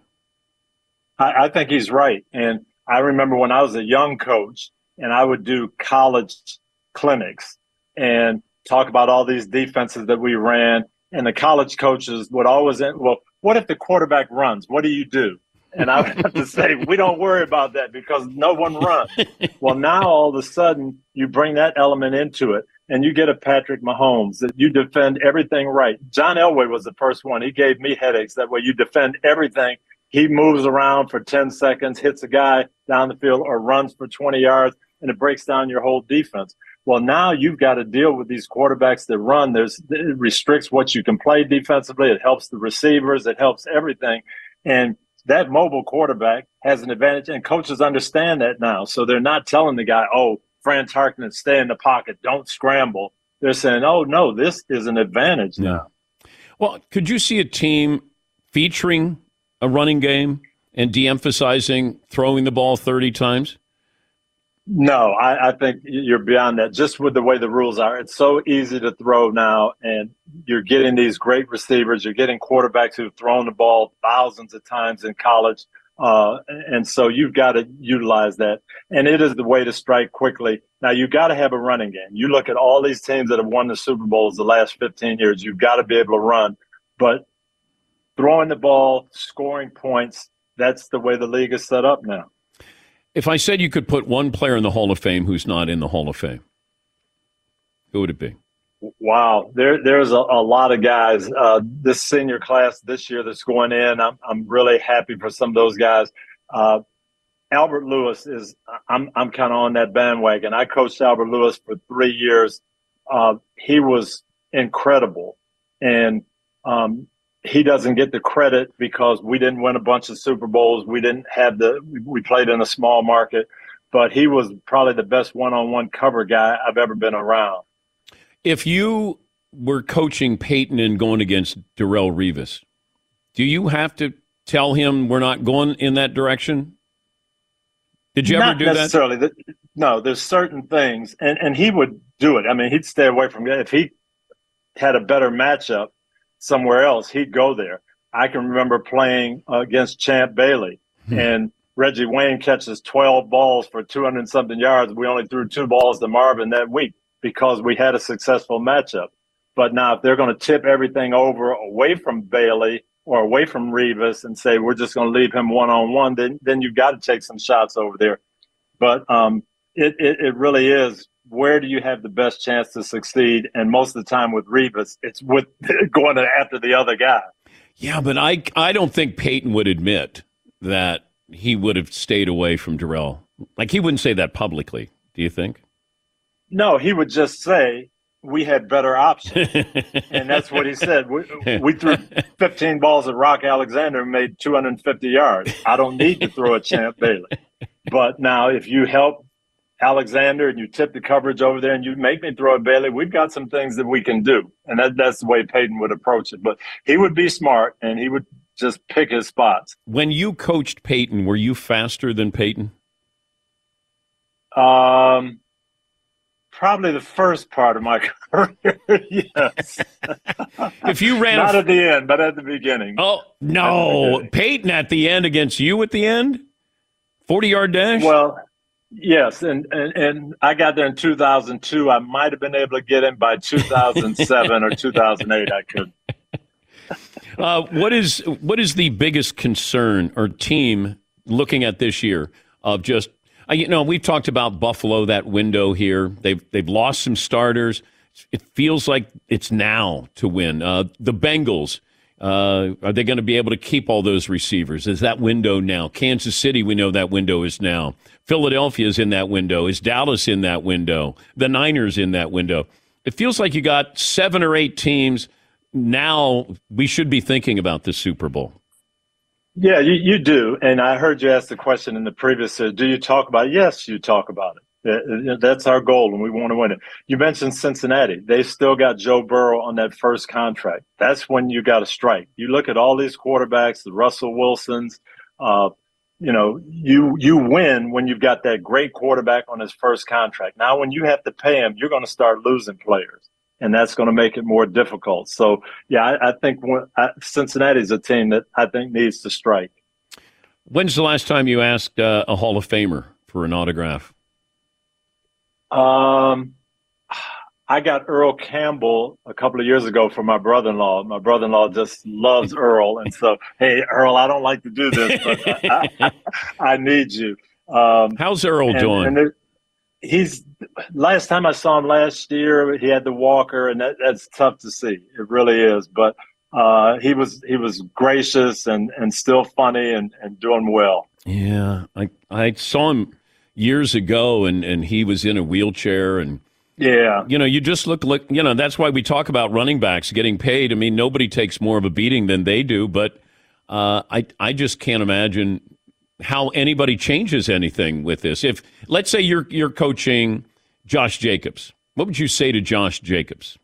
I think he's right. And I remember when I was a young coach, and I would do college clinics and talk about all these defenses that we ran. And the college coaches would always, well, what if the quarterback runs? What do you do? And I would have to say, we don't worry about that because no one runs. Well, now all of a sudden you bring that element into it and you get a Patrick Mahomes that you defend everything right. John Elway was the first one. He gave me headaches. That way you defend everything. He moves around for 10 seconds, hits a guy down the field or runs for 20 yards, and it breaks down your whole defense. Well, now you've got to deal with these quarterbacks that run. It restricts what you can play defensively. It helps the receivers. It helps everything. And that mobile quarterback has an advantage, and coaches understand that now. So they're not telling the guy, oh, Fran Tarkenton, stay in the pocket, don't scramble. They're saying, oh, no, this is an advantage now. Well, could you see a team featuring a running game and de-emphasizing throwing the ball 30 times? No, I think you're beyond that. Just with the way the rules are, it's so easy to throw now, and you're getting these great receivers. You're getting quarterbacks who've thrown the ball thousands of times in college, and so you've got to utilize that. And it is the way to strike quickly. Now, you've got to have a running game. You look at all these teams that have won the Super Bowls the last 15 years, you've got to be able to run. But throwing the ball, scoring points, that's the way the league is set up now. If I said you could put one player in the Hall of Fame who's not in the Hall of Fame, who would it be? Wow, there's a lot of guys. This senior class this year that's going in, I'm really happy for some of those guys. Albert Lewis is. I'm kind of on that bandwagon. I coached Albert Lewis for 3 years. He was incredible, and he doesn't get the credit because we didn't win a bunch of Super Bowls. We didn't have we played in a small market, but he was probably the best one-on-one cover guy I've ever been around. If you were coaching Peyton and going against Darrelle Revis, do you have to tell him we're not going in that direction? Did you ever do that? Not necessarily. No, there's certain things, and he would do it. I mean, he'd stay away from it. If he had a better matchup somewhere else, he'd go there. I can remember playing against Champ Bailey, and Reggie Wayne catches 12 balls for 200-something yards. We only threw 2 balls to Marvin that week because we had a successful matchup. But now if they're going to tip everything over away from Bailey or away from Revis and say we're just going to leave him one-on-one, then you've got to take some shots over there. But it really is where do you have the best chance to succeed? And most of the time with Revis, it's with going after the other guy. Yeah, but I don't think Peyton would admit that he would have stayed away from Darrell. Like, he wouldn't say that publicly, do you think? No, he would just say, we had better options. And that's what he said. We threw 15 balls at Rock Alexander and made 250 yards. I don't need to throw at Champ Bailey. But now if you help Alexander and you tip the coverage over there and you make me throw at Bailey, we've got some things that we can do. And that's the way Peyton would approach it. But he would be smart and he would just pick his spots. When you coached Peyton, were you faster than Peyton? Probably the first part of my career, yes. If you ran not at the end, but at the beginning. Oh, no. Peyton at the end against you at the end? 40-yard dash? Well, yes, and I got there in 2002. I might have been able to get him by 2007 or 2008. I could. What is the biggest concern or team looking at this year of just, we've talked about Buffalo, that window here. They've lost some starters. It feels like it's now to win. The Bengals, are they going to be able to keep all those receivers? Is that window now? Kansas City, we know that window is now. Philadelphia is in that window. Is Dallas in that window? The Niners in that window. It feels like you got 7 or 8 teams. Now we should be thinking about the Super Bowl. Yeah, you do. And I heard you ask the question in the previous, do you talk about it? Yes, you talk about it. That's our goal, and we want to win it. You mentioned Cincinnati. They still got Joe Burrow on that first contract. That's when you got to strike. You look at all these quarterbacks, the Russell Wilsons, you win when you've got that great quarterback on his first contract. Now, when you have to pay him, you're going to start losing players, and that's going to make it more difficult. So, yeah, I think Cincinnati's a team that I think needs to strike. When's the last time you asked a Hall of Famer for an autograph? I got Earl Campbell a couple of years ago for my brother-in-law. My brother-in-law just loves Earl. And so, hey, Earl, I don't like to do this, but I need you. How's Earl doing? Last time I saw him last year, he had the walker, and that's tough to see. It really is. But he was gracious and still funny and doing well. Yeah, I saw him years ago, and he was in a wheelchair, and yeah, you just look like, that's why we talk about running backs getting paid. I mean, nobody takes more of a beating than they do, but I just can't imagine how anybody changes anything with this. If, let's say you're coaching Josh Jacobs, what would you say to Josh Jacobs?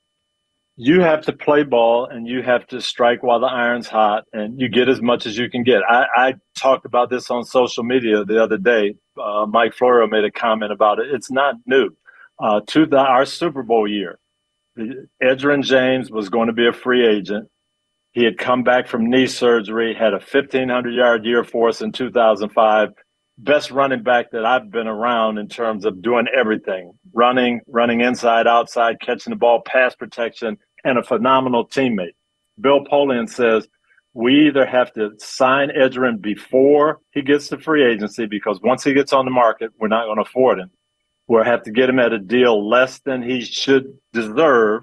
You have to play ball, and you have to strike while the iron's hot, and you get as much as you can get. I talked about this on social media the other day. Mike Florio made a comment about it. It's not new. Our Super Bowl year, Edgerrin James was going to be a free agent. He had come back from knee surgery, had a 1,500-yard year for us in 2005. Best running back that I've been around in terms of doing everything, running inside, outside, catching the ball, pass protection, and a phenomenal teammate. Bill Polian says, we either have to sign Edgerrin before he gets to free agency, because once he gets on the market, we're not going to afford him. We'll have to get him at a deal less than he should deserve,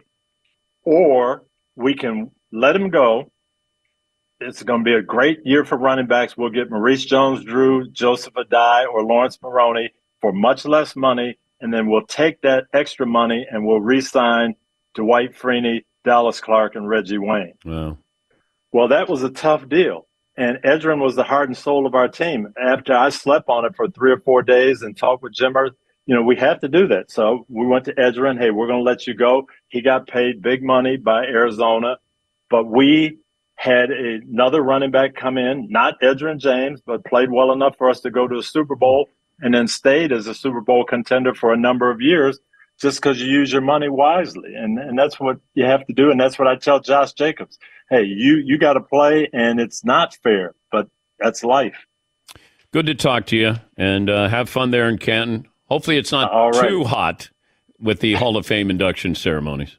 or we can let him go. It's going to be a great year for running backs. We'll get Maurice Jones-Drew, Joseph Adai, or Lawrence Maroney for much less money, and then we'll take that extra money and we'll re-sign Dwight Freeney, Dallas Clark, and Reggie Wayne. Wow. Well, that was a tough deal, and Edgerrin was the heart and soul of our team. After I slept on it for 3 or 4 days and talked with Jim Earth, we have to do that. So we went to Edgerrin. Hey, we're going to let you go. He got paid big money by Arizona, but we had another running back come in, not Edgerrin James, but played well enough for us to go to a Super Bowl, and then stayed as a Super Bowl contender for a number of years, just because you use your money wisely. And that's what you have to do. And that's what I tell Josh Jacobs. Hey, you got to play, and it's not fair, but that's life. Good to talk to you, and have fun there in Canton. Hopefully it's not too hot with the Hall of Fame induction ceremonies.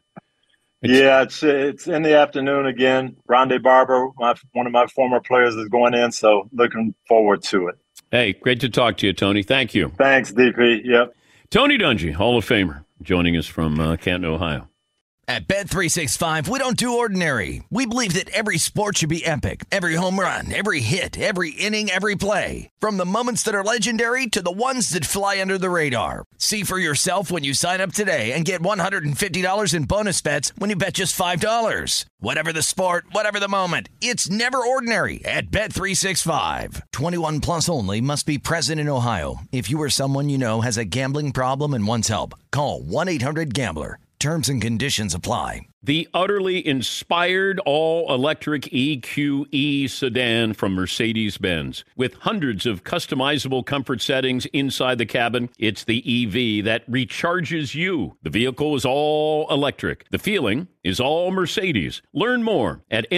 It's in the afternoon again. Rondé Barber, one of my former players, is going in, so looking forward to it. Hey, great to talk to you, Tony. Thank you. Thanks, DP. Yep. Tony Dungy, Hall of Famer, joining us from Canton, Ohio. At Bet365, we don't do ordinary. We believe that every sport should be epic. Every home run, every hit, every inning, every play. From the moments that are legendary to the ones that fly under the radar. See for yourself when you sign up today and get $150 in bonus bets when you bet just $5. Whatever the sport, whatever the moment, it's never ordinary at Bet365. 21 plus only. Must be present in Ohio. If you or someone you know has a gambling problem and wants help, call 1-800-GAMBLER. Terms and conditions apply. The utterly inspired all-electric EQE sedan from Mercedes-Benz. With hundreds of customizable comfort settings inside the cabin, it's the EV that recharges you. The vehicle is all electric. The feeling is all Mercedes. Learn more at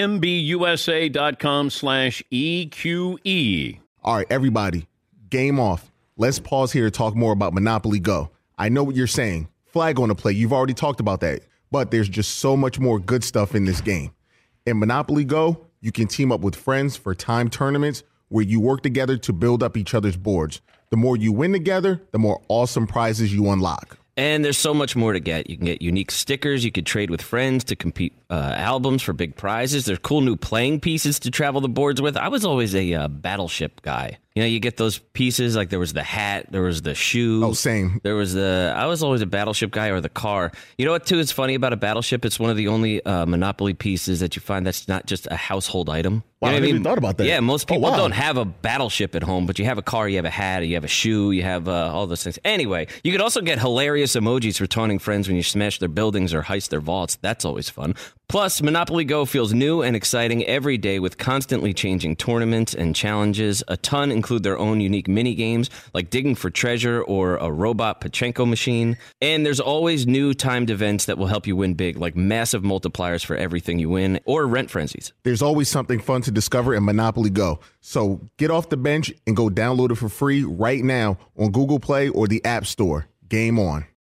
MBUSA.com/EQE. All right, everybody, game off. Let's pause here to talk more about Monopoly Go. I know what you're saying. Flag on the play. You've already talked about that. But there's just so much more good stuff in this game. In Monopoly Go, you can team up with friends for time tournaments where you work together to build up each other's boards. The more you win together, the more awesome prizes you unlock. And there's so much more to get. You can get unique stickers. You could trade with friends to compete albums for big prizes. There's cool new playing pieces to travel the boards with. I was always a Battleship guy. You know, you get those pieces, like there was the hat, there was the shoe. Oh, same. I was always a Battleship guy, or the car. You know what, too, is funny about a Battleship? It's one of the only Monopoly pieces that you find that's not just a household item. Wow, You know I what never even thought about that. Yeah, most people wow. don't have a Battleship at home, but you have a car, you have a hat, you have a shoe, you have all those things. Anyway, you could also get hilarious emojis for taunting friends when you smash their buildings or heist their vaults. That's always fun. Plus, Monopoly Go feels new and exciting every day with constantly changing tournaments and challenges. A ton include their own unique mini games, like digging for treasure or a robot Pachinko machine. And there's always new timed events that will help you win big, like massive multipliers for everything you win, or rent frenzies. There's always something fun to discover in Monopoly Go. So get off the bench and go download it for free right now on Google Play or the App Store. Game on.